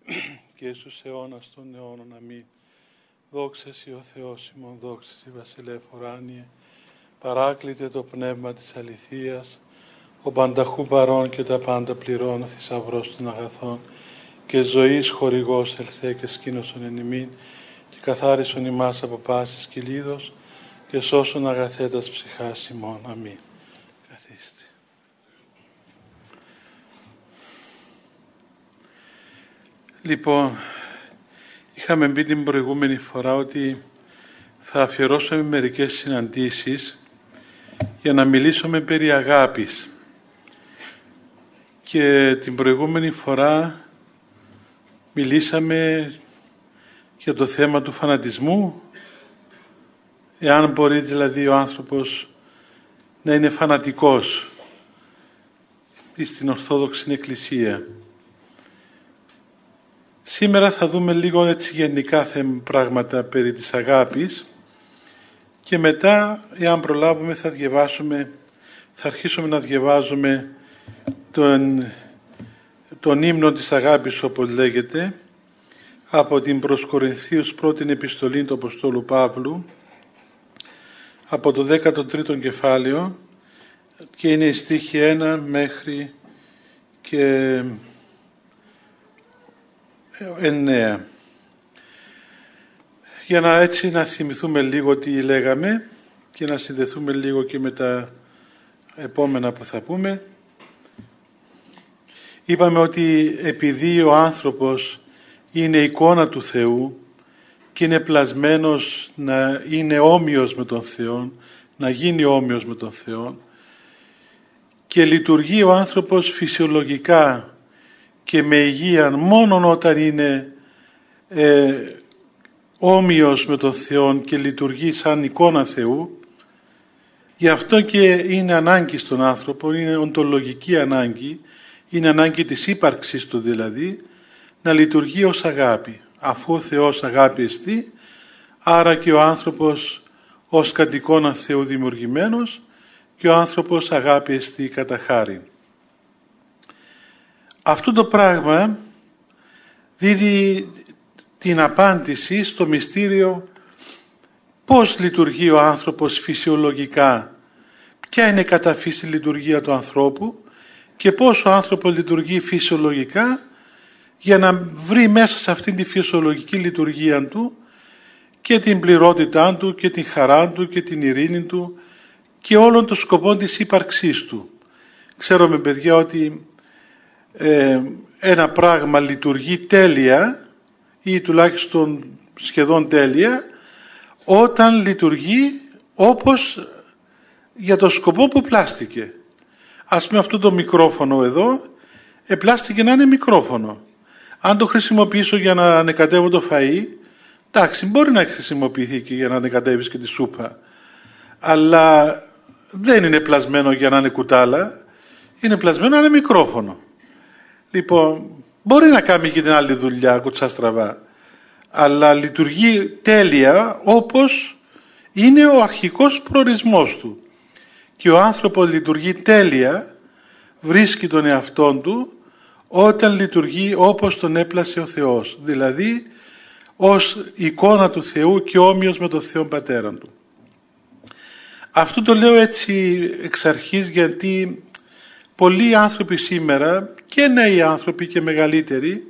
και εις τους αιώνας των αιώνων. Αμήν. Δόξα Συ ο Θεός ημών, δόξα Συ Βασιλεύ ουράνιε, παράκλητε το πνεύμα της αληθείας, ο πανταχού παρών και τα πάντα πληρών, ο θησαυρός των αγαθών και ζωής χορηγός ελθέ και σκήνωσον εν ημίν και καθάρισον ημάς από πάσης κυλίδος και σώσον αγαθέτας ψυχάς ημών. Αμήν. Καθίστε. Λοιπόν, είχαμε πει την προηγούμενη φορά ότι θα αφιερώσουμε μερικές συναντήσεις για να μιλήσουμε περί αγάπης. Και την προηγούμενη φορά μιλήσαμε για το θέμα του φανατισμού, εάν μπορεί δηλαδή ο άνθρωπος να είναι φανατικός στην Ορθόδοξη Εκκλησία. Σήμερα θα δούμε λίγο έτσι γενικά πράγματα περί της αγάπης και μετά, εάν προλάβουμε, θα αρχίσουμε να διαβάζουμε τον ύμνο της αγάπης, όπως λέγεται, από την προς Κορινθίους πρώτη επιστολή του Αποστόλου Παύλου, από το 13ο κεφάλαιο, και είναι η στίχη 1 μέχρι και 9. Για να έτσι να θυμηθούμε λίγο τι λέγαμε και να συνδεθούμε λίγο και με τα επόμενα που θα πούμε. Είπαμε ότι επειδή ο άνθρωπος είναι εικόνα του Θεού και είναι πλασμένος να είναι όμοιος με τον Θεό, να γίνει όμοιος με τον Θεό, και λειτουργεί ο άνθρωπος φυσιολογικά και με υγεία μόνον όταν είναι όμοιος με τον Θεό και λειτουργεί σαν εικόνα Θεού, γι' αυτό και είναι ανάγκη στον άνθρωπο, είναι οντολογική ανάγκη, είναι ανάγκη της ύπαρξης του δηλαδή, να λειτουργεί ως αγάπη. Αφού ο Θεός αγάπη εστί, άρα και ο άνθρωπος ως κατ' εικόνα Θεού δημιουργημένος και ο άνθρωπος αγάπη εστί κατά χάριν. Αυτό το πράγμα δίδει την απάντηση στο μυστήριο πώς λειτουργεί ο άνθρωπος φυσιολογικά, ποια είναι κατά φύση λειτουργία του ανθρώπου και πώς ο άνθρωπος λειτουργεί φυσιολογικά για να βρει μέσα σε αυτήν τη φυσιολογική λειτουργία του και την πληρότητά του και την χαρά του και την ειρήνη του και όλων των σκοπών της ύπαρξής του. Ξέρουμε, παιδιά, ότι ένα πράγμα λειτουργεί τέλεια ή τουλάχιστον σχεδόν τέλεια όταν λειτουργεί όπως για το σκοπό που πλάστηκε. Ας πούμε, αυτό το μικρόφωνο εδώ πλάστηκε να είναι μικρόφωνο. Αν το χρησιμοποιήσω για να ανεκατεύω το φαΐ, εντάξει, μπορεί να χρησιμοποιηθεί και για να ανεκατεύεις και τη σούπα, αλλά δεν είναι πλασμένο για να είναι κουτάλα, είναι πλασμένο να είναι μικρόφωνο. Λοιπόν, μπορεί να κάνει και την άλλη δουλειά κουτσά στραβά, αλλά λειτουργεί τέλεια όπως είναι ο αρχικός προορισμός του. Και ο άνθρωπος λειτουργεί τέλεια, βρίσκει τον εαυτόν του όταν λειτουργεί όπως τον έπλασε ο Θεός, δηλαδή ως εικόνα του Θεού και όμοιος με τον Θεό Πατέρα του. Αυτό το λέω έτσι εξ αρχής γιατί πολλοί άνθρωποι σήμερα, και νέοι άνθρωποι και μεγαλύτεροι,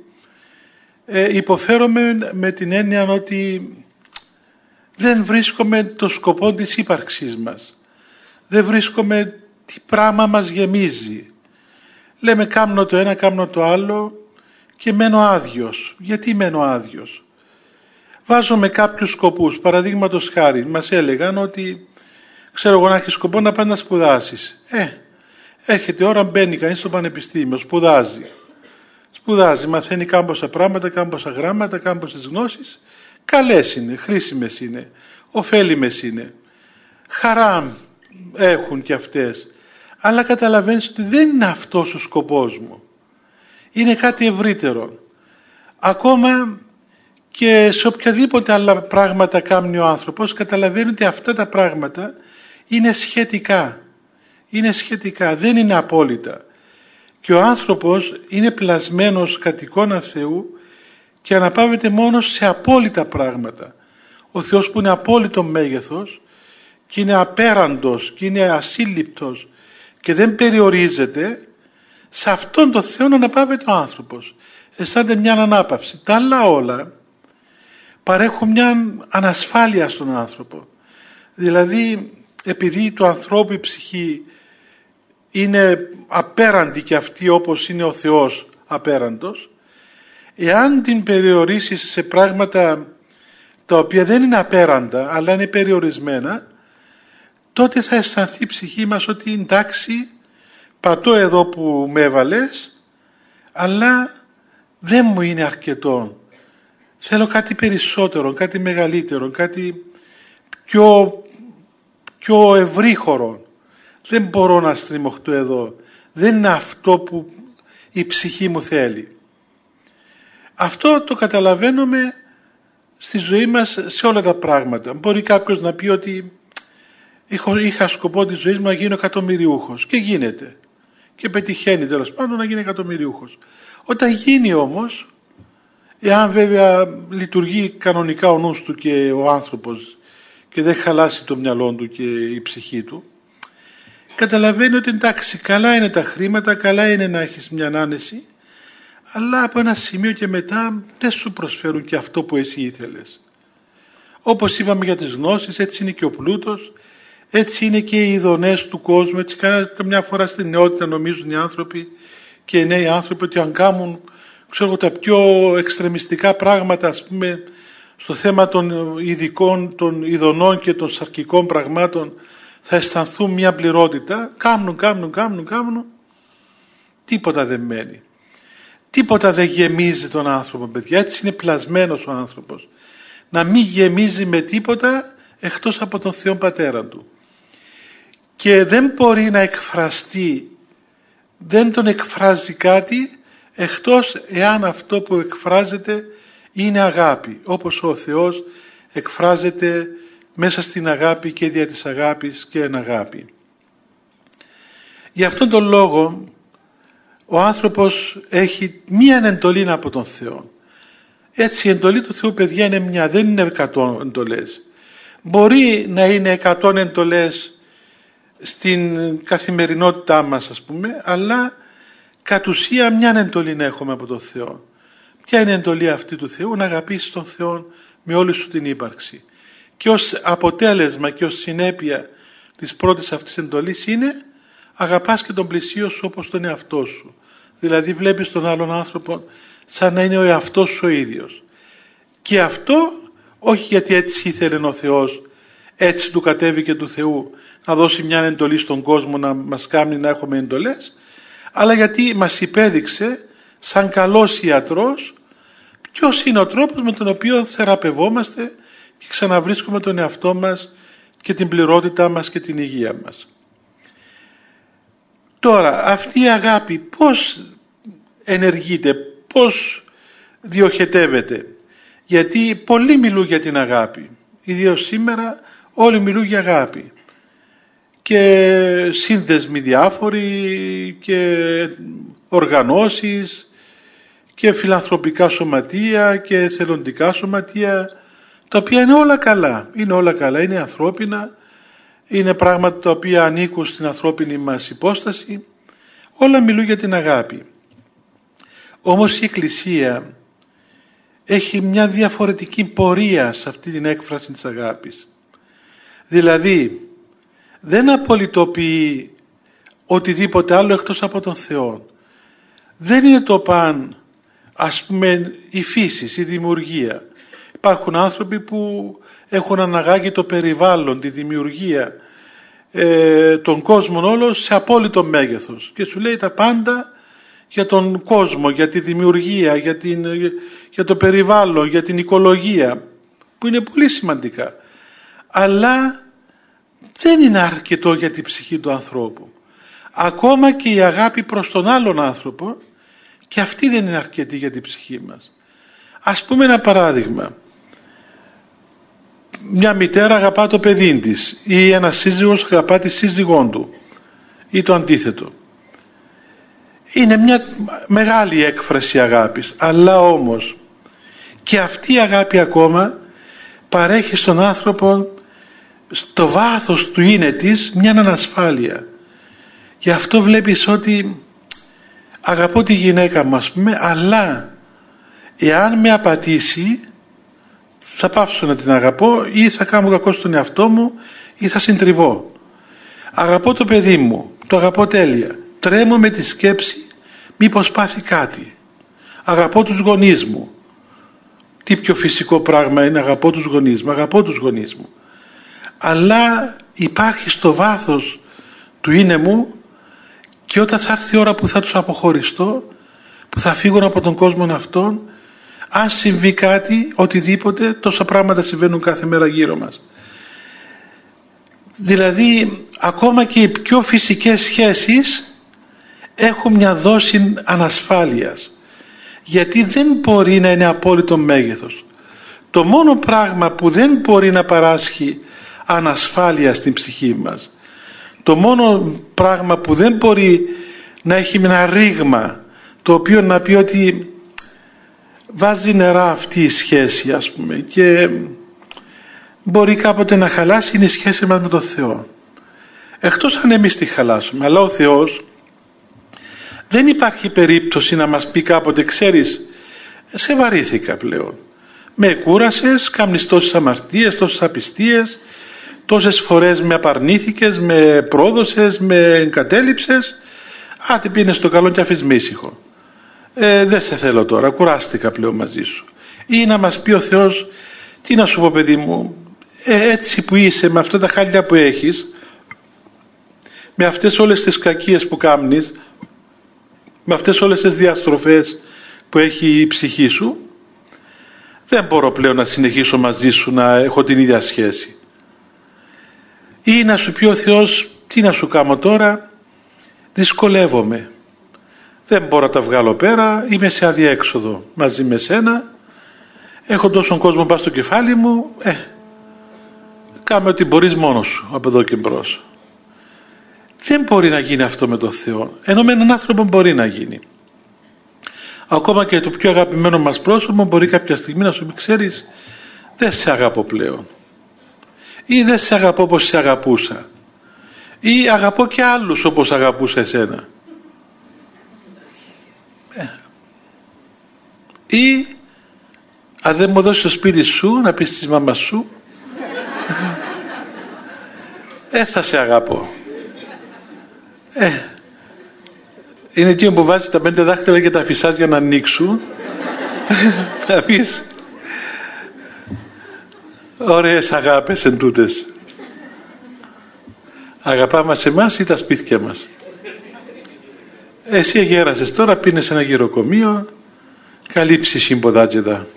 υποφέρομαι με την έννοια ότι δεν βρίσκουμε το σκοπό της ύπαρξής μας. Δεν βρίσκουμε τι πράγμα μας γεμίζει. Λέμε κάμνω το ένα, κάμνω το άλλο και μένω άδειος. Γιατί μένω άδειος? Βάζουμε κάποιους σκοπούς. Παραδείγματος χάρη, μας έλεγαν ότι, ξέρω εγώ, να έχει σκοπό να πάει να σπουδάσεις. Έρχεται ώρα, μπαίνει κανείς στο πανεπιστήμιο, σπουδάζει, μαθαίνει κάμποσα πράγματα, κάμποσα γράμματα, κάμποσες γνώσεις. Καλές είναι, χρήσιμες είναι, ωφέλιμες είναι, χαρά έχουν και αυτές. Αλλά καταλαβαίνεις ότι δεν είναι αυτός ο σκοπός μου. Είναι κάτι ευρύτερο. Ακόμα και σε οποιαδήποτε άλλα πράγματα κάνει ο άνθρωπος, καταλαβαίνει ότι αυτά τα πράγματα είναι σχετικά. Είναι σχετικά, δεν είναι απόλυτα. Και ο άνθρωπος είναι πλασμένος κατ' εικόνα Θεού και αναπαύεται μόνο σε απόλυτα πράγματα. Ο Θεός που είναι απόλυτο μέγεθος και είναι απέραντος και είναι ασύλληπτος και δεν περιορίζεται, σε αυτόν τον Θεό αναπαύεται ο άνθρωπος. Αισθάνεται μια ανάπαυση. Τα άλλα όλα παρέχουν μια ανασφάλεια στον άνθρωπο. Δηλαδή, επειδή του ανθρώπου η ψυχή είναι απέραντη και αυτή όπως είναι ο Θεός απέραντος, εάν την περιορίσεις σε πράγματα τα οποία δεν είναι απέραντα αλλά είναι περιορισμένα, τότε θα αισθανθεί η ψυχή μας ότι εντάξει, πατώ εδώ που με έβαλες, αλλά δεν μου είναι αρκετό. Θέλω κάτι περισσότερο, κάτι μεγαλύτερο, κάτι πιο ευρύχωρο. Δεν μπορώ να στριμωχτώ εδώ. Δεν είναι αυτό που η ψυχή μου θέλει. Αυτό το καταλαβαίνουμε στη ζωή μας σε όλα τα πράγματα. Μπορεί κάποιος να πει ότι είχα σκοπό τη ζωή μου να γίνω εκατομμυριούχος και γίνεται. Και πετυχαίνει τέλος πάντων να γίνει εκατομμυριούχος. Όταν γίνει όμως, εάν βέβαια λειτουργεί κανονικά ο νους του και ο άνθρωπος και δεν χαλάσει το μυαλό του και η ψυχή του, καταλαβαίνει ότι εντάξει, καλά είναι τα χρήματα, καλά είναι να έχεις μια άνεση, αλλά από ένα σημείο και μετά δεν σου προσφέρουν και αυτό που εσύ ήθελες. Όπως είπαμε για τις γνώσεις, έτσι είναι και ο πλούτος, έτσι είναι και οι ειδονές του κόσμου. Έτσι καμιά φορά στην νεότητα νομίζουν οι άνθρωποι και οι νέοι άνθρωποι ότι αν κάνουν τα πιο εξτρεμιστικά πράγματα, ας πούμε, στο θέμα των ειδικών, των ειδονών και των σαρκικών πραγμάτων, θα αισθανθούν μια πληρότητα. Κάνουν. Τίποτα δεν μένει. Τίποτα δεν γεμίζει τον άνθρωπο, παιδιά. Έτσι είναι πλασμένος ο άνθρωπος. Να μην γεμίζει με τίποτα εκτός από τον Θεό Πατέρα του. Και δεν μπορεί να εκφραστεί, δεν τον εκφράζει κάτι εκτός εάν αυτό που εκφράζεται είναι αγάπη. Όπως ο Θεός εκφράζεται μέσα στην αγάπη και δια της αγάπης και εν αγάπη. Γι' αυτόν τον λόγο ο άνθρωπος έχει μία εντολή από τον Θεό. Έτσι η εντολή του Θεού, παιδιά, είναι μια, δεν είναι 100 εντολές. Μπορεί να είναι 100 εντολές στην καθημερινότητά μας, ας πούμε, αλλά κατ' ουσία μια εντολή να έχουμε από τον Θεό. Ποια είναι η εντολή αυτή του Θεού? Να αγαπήσεις τον Θεό με όλη σου την ύπαρξη. Και ως αποτέλεσμα και ως συνέπεια της πρώτης αυτής εντολής είναι αγαπάς και τον πλησίο σου όπως τον εαυτό σου. Δηλαδή βλέπεις τον άλλον άνθρωπο σαν να είναι ο εαυτός σου ο ίδιος. Και αυτό όχι γιατί έτσι ήθελε ο Θεός, έτσι του κατέβηκε του Θεού να δώσει μια εντολή στον κόσμο να μας κάνει να έχουμε εντολές, αλλά γιατί μας υπέδειξε σαν καλός ιατρός ποιος είναι ο τρόπος με τον οποίο θεραπευόμαστε και ξαναβρίσκουμε τον εαυτό μας και την πληρότητά μας και την υγεία μας. Τώρα, αυτή η αγάπη πώς ενεργείται, πώς διοχετεύεται? Γιατί πολλοί μιλούν για την αγάπη, ιδίως σήμερα όλοι μιλούν για αγάπη και σύνδεσμοι διάφοροι και οργανώσεις και φιλανθρωπικά σωματεία και εθελοντικά σωματεία, τα οποία είναι όλα καλά, είναι ανθρώπινα, είναι πράγματα τα οποία ανήκουν στην ανθρώπινη μας υπόσταση, όλα μιλούν για την αγάπη. Όμως η Εκκλησία έχει μια διαφορετική πορεία σε αυτή την έκφραση της αγάπης. Δηλαδή δεν απολυτοποιεί οτιδήποτε άλλο εκτός από τον Θεό. Δεν είναι το παν, ας πούμε, η φύση, η δημιουργία. Υπάρχουν άνθρωποι που έχουν αναγάγει το περιβάλλον, τη δημιουργία, τον κόσμο όλο σε απόλυτο μέγεθος και σου λέει τα πάντα για τον κόσμο, για τη δημιουργία, για το περιβάλλον, για την οικολογία, που είναι πολύ σημαντικά. Αλλά δεν είναι αρκετό για την ψυχή του ανθρώπου. Ακόμα και η αγάπη προς τον άλλον άνθρωπο, και αυτή δεν είναι αρκετή για την ψυχή μας. Ας πούμε ένα παράδειγμα. Μια μητέρα αγαπά το παιδί της ή ένας σύζυγος αγαπά τη σύζυγόν του ή το αντίθετο. Είναι μια μεγάλη έκφραση αγάπης, αλλά όμως Και αυτή η αγάπη ακόμα παρέχει στον άνθρωπο στο βάθος του είναι της μια ανασφάλεια. Γι' αυτό βλέπεις ότι αγαπώ τη γυναίκα μου, ας πούμε, αλλά εάν με απατήσει θα πάψω να την αγαπώ ή θα κάνω κακό στον εαυτό μου ή θα συντριβώ. Αγαπώ το παιδί μου, το αγαπώ τέλεια. Τρέμω με τη σκέψη μήπως πάθει κάτι. Αγαπώ τους γονείς μου. Τι πιο φυσικό πράγμα είναι, αγαπώ τους γονείς μου, αγαπώ τους γονείς μου. Αλλά υπάρχει στο βάθος του είναι μου, και όταν θα έρθει η ώρα που θα τους αποχωριστώ, που θα φύγουν από τον κόσμο αυτόν, αν συμβεί κάτι, οτιδήποτε, τόσα πράγματα συμβαίνουν κάθε μέρα γύρω μας. Δηλαδή ακόμα και οι πιο φυσικές σχέσεις έχουν μια δόση ανασφάλειας, γιατί δεν μπορεί να είναι απόλυτο μέγεθος. Το μόνο πράγμα που δεν μπορεί να παράσχει ανασφάλεια στην ψυχή μας, το μόνο πράγμα που δεν μπορεί να έχει ένα ρήγμα το οποίο να πει ότι βάζει νερά αυτή η σχέση, ας πούμε, και μπορεί κάποτε να χαλάσει, είναι η σχέση μας με τον Θεό. Εκτός αν εμείς τη χαλάσουμε, αλλά ο Θεός δεν υπάρχει περίπτωση να μας πει κάποτε, ξέρεις, σε βαρύθηκα πλέον, με κούρασες, κάμνεις τόσες αμαρτίες, τόσες απιστίες, τόσες φορές με απαρνήθηκες, με πρόδωσες, με εγκατέλειψες, άτε πήγαινε στο καλό και αφήσεις με ήσυχο. Δεν σε θέλω τώρα, κουράστηκα πλέον μαζί σου. Ή να μας πει ο Θεός, τι να σου πω παιδί μου, έτσι που είσαι, με αυτά τα χάλια που έχεις, με αυτές όλες τις κακίες που κάμνεις, με αυτές όλες τις διαστροφές που έχει η ψυχή σου, δεν μπορώ πλέον να συνεχίσω μαζί σου να έχω την ίδια σχέση. Ή να σου πει ο Θεός, τι να σου κάνω τώρα, δυσκολεύομαι, δεν μπορώ να τα βγάλω πέρα, είμαι σε αδιέξοδο μαζί με σένα, έχω τόσον κόσμο πάνω στο κεφάλι μου, κάμε ό,τι μπορείς μόνος σου από εδώ και μπρος. Δεν μπορεί να γίνει αυτό με τον Θεό, ενώ με έναν άνθρωπο μπορεί να γίνει. Ακόμα και το πιο αγαπημένο μας πρόσωπο μπορεί κάποια στιγμή να σου πει, ξέρεις, δεν σε αγαπώ πλέον, ή δεν σε αγαπώ όπως σε αγαπούσα, ή αγαπώ και άλλους όπως αγαπούσα εσένα, ή αν δεν μου δώσεις το σπίτι σου να πεις της μάμας σου, θα σε αγαπώ. Είναι εκείνο που βάζεις τα 5 δάχτυλα και τα φυσάς για να ανοίξουν, να πεις ωραίες αγάπες εν τούτες. Αγαπά μας εμάς ή τα σπίτια μας. Εσύ γέρασες τώρα, πίνες σε ένα γεροκομείο, καλή ψυχή ποδάτζεδα.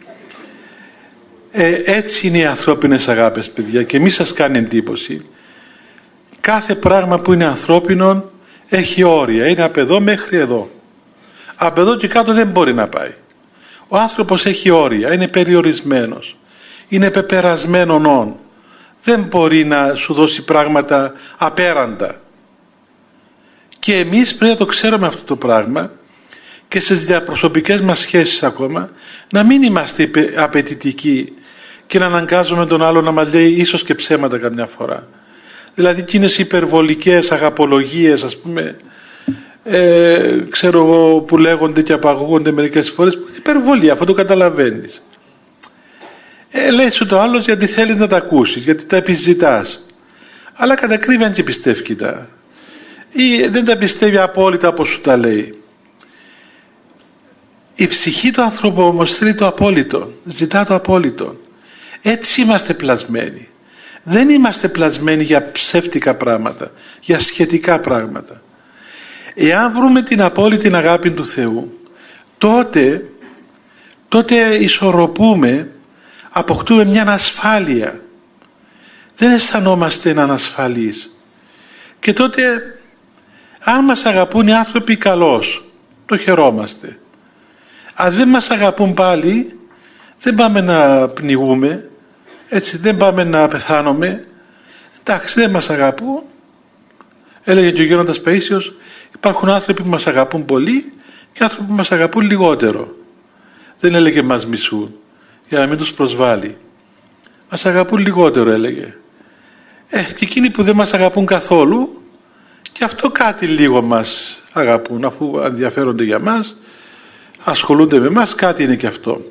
Έτσι είναι οι ανθρώπινες αγάπες, παιδιά, και μη σας κάνει εντύπωση. Κάθε πράγμα που είναι ανθρώπινο έχει όρια, είναι από εδώ μέχρι εδώ. Από εδώ και κάτω δεν μπορεί να πάει. Ο άνθρωπος έχει όρια, είναι περιορισμένος, είναι πεπερασμένον. Δεν μπορεί να σου δώσει πράγματα απέραντα. Και εμείς πρέπει να το ξέρουμε αυτό το πράγμα και στις διαπροσωπικές μας σχέσεις ακόμα, να μην είμαστε απαιτητικοί και να αναγκάζουμε τον άλλο να μας λέει ίσως και ψέματα καμιά φορά. Δηλαδή εκείνες υπερβολικές αγαπολογίες, ας πούμε, ξέρω εγώ, που λέγονται και απαγωγούνται μερικές φορές, υπερβολή, αυτό το καταλαβαίνεις. Λέει σου το άλλος γιατί θέλεις να τα ακούσεις, γιατί τα επιζητάς, αλλά κατά ακρίβεια αν και πιστεύει τα, ή δεν τα πιστεύει απόλυτα όπως σου τα λέει. Η ψυχή του ανθρώπου όμως θέλει το απόλυτο, ζητά το απόλυτο. Έτσι είμαστε πλασμένοι. Δεν είμαστε πλασμένοι για ψεύτικα πράγματα, για σχετικά πράγματα. Εάν βρούμε την απόλυτη αγάπη του Θεού, τότε ισορροπούμε, αποκτούμε μια ασφάλεια. Δεν αισθανόμαστε ανασφαλείς. Και τότε, αν μας αγαπούν οι άνθρωποι καλώς, το χαιρόμαστε. Αν δεν μας αγαπούν πάλι, δεν πάμε να πνιγούμε, έτσι, δεν πάμε να πεθάνουμε. Εντάξει, δεν μας αγαπούν. Έλεγε και ο Γέροντας Παΐσιος, υπάρχουν άνθρωποι που μας αγαπούν πολύ και άνθρωποι που μας αγαπούν λιγότερο. Δεν έλεγε μας μισούν. για να μην τους προσβάλλει. Μας αγαπούν λιγότερο, έλεγε. Και εκείνοι που δεν μας αγαπούν καθόλου, και αυτό κάτι λίγο μας αγαπούν, αφού ενδιαφέρονται για μας, ασχολούνται με μας, κάτι είναι και αυτό.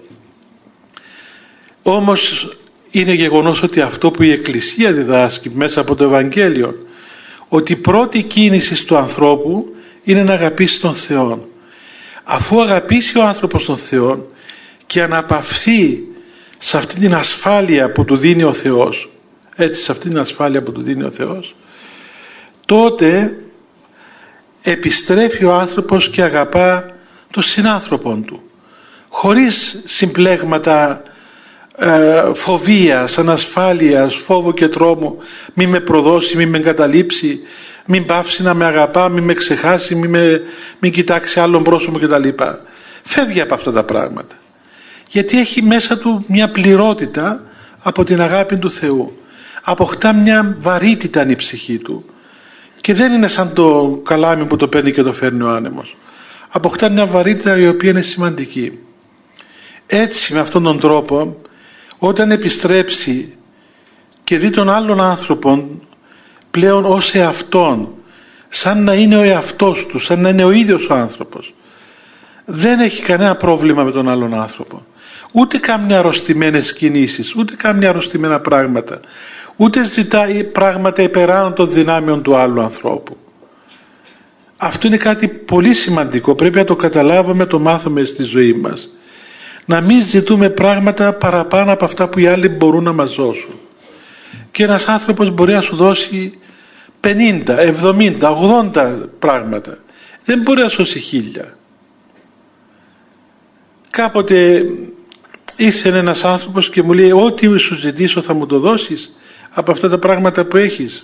Όμως είναι γεγονός ότι αυτό που η Εκκλησία διδάσκει μέσα από το Ευαγγέλιο, ότι η πρώτη κίνηση του ανθρώπου είναι να αγαπήσει τον Θεό. Αφού αγαπήσει ο άνθρωπος τον Θεό και αναπαυθεί σε αυτή την ασφάλεια που του δίνει ο Θεός, έτσι, σε αυτή την ασφάλεια που του δίνει ο Θεός, τότε επιστρέφει ο άνθρωπος και αγαπά τον συνάνθρωπον του, χωρίς συμπλέγματα φοβίας, ανασφάλειας, φόβου και τρόμου. Μη με προδώσει, μη με εγκαταλείψει, μην πάυσει να με αγαπά, μη με ξεχάσει, μην κοιτάξει άλλον πρόσωπο κτλ. Φεύγει από αυτά τα πράγματα, γιατί έχει μέσα του μια πληρότητα από την αγάπη του Θεού. Αποκτά μια βαρύτητα η ψυχή του και δεν είναι σαν το καλάμι που το παίρνει και το φέρνει ο άνεμος. Αποκτά μια βαρύτητα η οποία είναι σημαντική. Έτσι, με αυτόν τον τρόπο, όταν επιστρέψει και δει τον άλλον άνθρωπον πλέον ως εαυτόν, σαν να είναι ο εαυτός του, σαν να είναι ο ίδιος ο άνθρωπος, δεν έχει κανένα πρόβλημα με τον άλλον άνθρωπο. Ούτε κάνει αρρωστημένες κινήσεις, ούτε κάνει αρρωστημένα πράγματα, ούτε ζητάει πράγματα υπεράνω των δυνάμεων του άλλου ανθρώπου. Αυτό είναι κάτι πολύ σημαντικό, πρέπει να το καταλάβουμε, να το μάθουμε στη ζωή μας. Να μην ζητούμε πράγματα παραπάνω από αυτά που οι άλλοι μπορούν να μας δώσουν. Και ένας άνθρωπος μπορεί να σου δώσει 50, 70, 80 πράγματα. Δεν μπορεί να σώσει 1000. Κάποτε ήρθε ένας άνθρωπος και μου λέει, ό,τι σου ζητήσω θα μου το δώσεις από αυτά τα πράγματα που έχεις.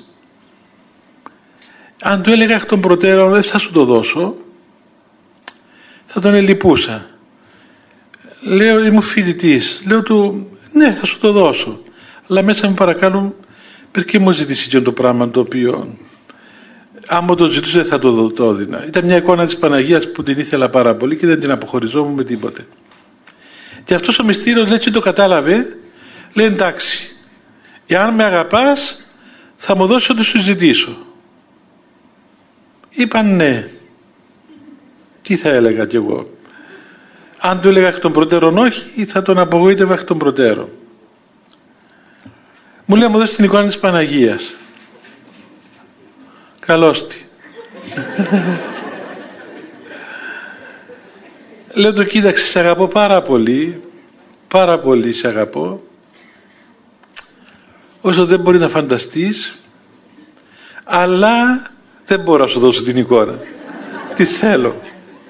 Αν του έλεγα εκ των προτέρων δεν θα σου το δώσω, θα τον ελυπούσα. Λέω, είμαι φοιτητής, λέω του, ναι, θα σου το δώσω, αλλά μέσα μου παρακαλώ, περκεί μου ζητήσει και το πράγμα το οποίο αν μου το ζητούσε θα το έδινα. Ήταν μια εικόνα της Παναγίας που την ήθελα πάρα πολύ και δεν την αποχωριζόμουν με τίποτε. Και αυτός ο μυστήριος έτσι το κατάλαβε, λέει, εντάξει, εάν με αγαπάς θα μου δώσεις ό,τι σου ζητήσω. Είπα ναι. Τι θα έλεγα κι εγώ? Αν του έλεγα εκ των προτέρων όχι, θα τον απογοήτευα εκ των προτέρων. Μου λέει, μου δώσει την εικόνα της Παναγίας. Καλώς τη. Λέω του, κοίταξε, σε αγαπώ πάρα πολύ σε αγαπώ, όσο δεν μπορεί να φανταστείς, αλλά δεν μπορώ να σου δώσω την εικόνα. Τι θέλω.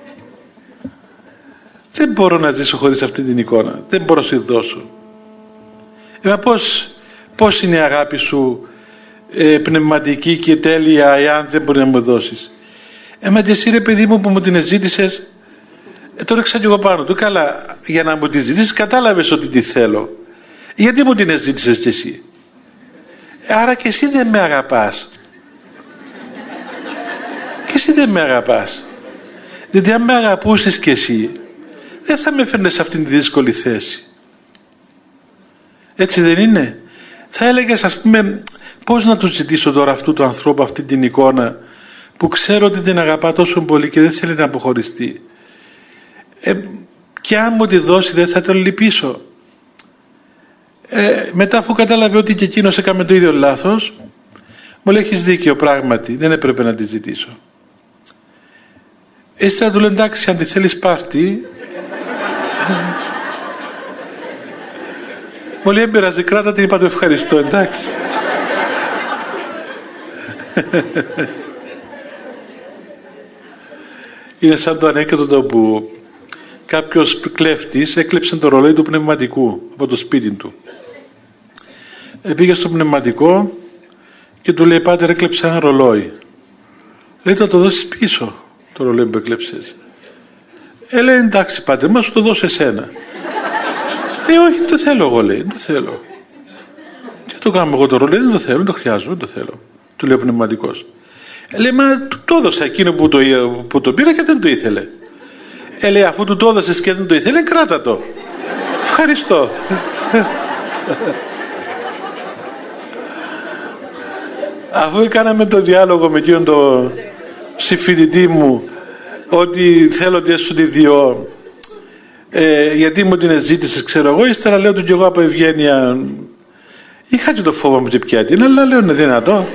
Δεν μπορώ να ζήσω χωρίς αυτή την εικόνα. Δεν μπορώ να σου δώσω. Μα πώς είναι η αγάπη σου πνευματική και τέλεια εάν δεν μπορεί να μου δώσεις? Μα και εσύ ρε παιδί μου που μου την ζήτησες, το ρίξα κι εγώ πάνω του. Καλά, για να μου τη ζητήσεις κατάλαβες ότι τη θέλω. Γιατί μου την ζήτησες κι εσύ? Άρα και εσύ δεν με αγαπάς. Και εσύ δεν με αγαπάς. Διότι αν με αγαπούσες κι εσύ, δεν θα με φέρνες σε αυτήν τη δύσκολη θέση. Έτσι δεν είναι? Θα έλεγες, ας πούμε, πώς να του ζητήσω τώρα αυτού του ανθρώπου αυτή την εικόνα που ξέρω ότι την αγαπά τόσο πολύ και δεν θέλει να αποχωριστεί, και αν μου τη δώσει δεν θα τον λυπήσω? Μετά αφού κατάλαβε ότι και εκείνος έκαμε το ίδιο λάθος, μου λέει, έχεις δίκιο, πράγματι δεν έπρεπε να τη ζητήσω. Έτσι θα του λέω, εντάξει, αν τη θέλεις πάρτι. Μου λέει, έμπειραζε, κράτα την, είπα, το ευχαριστώ, εντάξει. Είναι σαν το ανέκδοτο που κάποιος κλέφτης έκλεψε το ρολόι του πνευματικού από το σπίτι του. Πήγε στο πνευματικό και του λέει, πάτερ, έκλεψε ένα ρολόι. Λέει, θα το δώσεις πίσω το ρολόι που έκλεψες? Λέει, εντάξει πάτερ, μα σου το δώσω εσένα. Όχι, δεν το θέλω εγώ, λέει, δεν το θέλω. Τι το κάνω εγώ το ρολόι? Δεν το θέλω, δεν το χρειάζομαι, δεν το θέλω. Του λέει ο πνευματικός. Λέει, μα του το έδωσα εκείνο που το πήρα και δεν το ήθελε. Λέει, αφού του το έδωσες και δεν το ήθελε, κράτα το. ευχαριστώ. Αφού έκαναμε το διάλογο με εκείνον το συμφοιτητή μου ότι θέλω ότι έσου τη διώ, γιατί μου την ζήτησες, ξέρω εγώ, ύστερα λέω του κι εγώ από ευγένεια, είχα και το φόβο μου και πια την, αλλά λέω είναι δυνατό.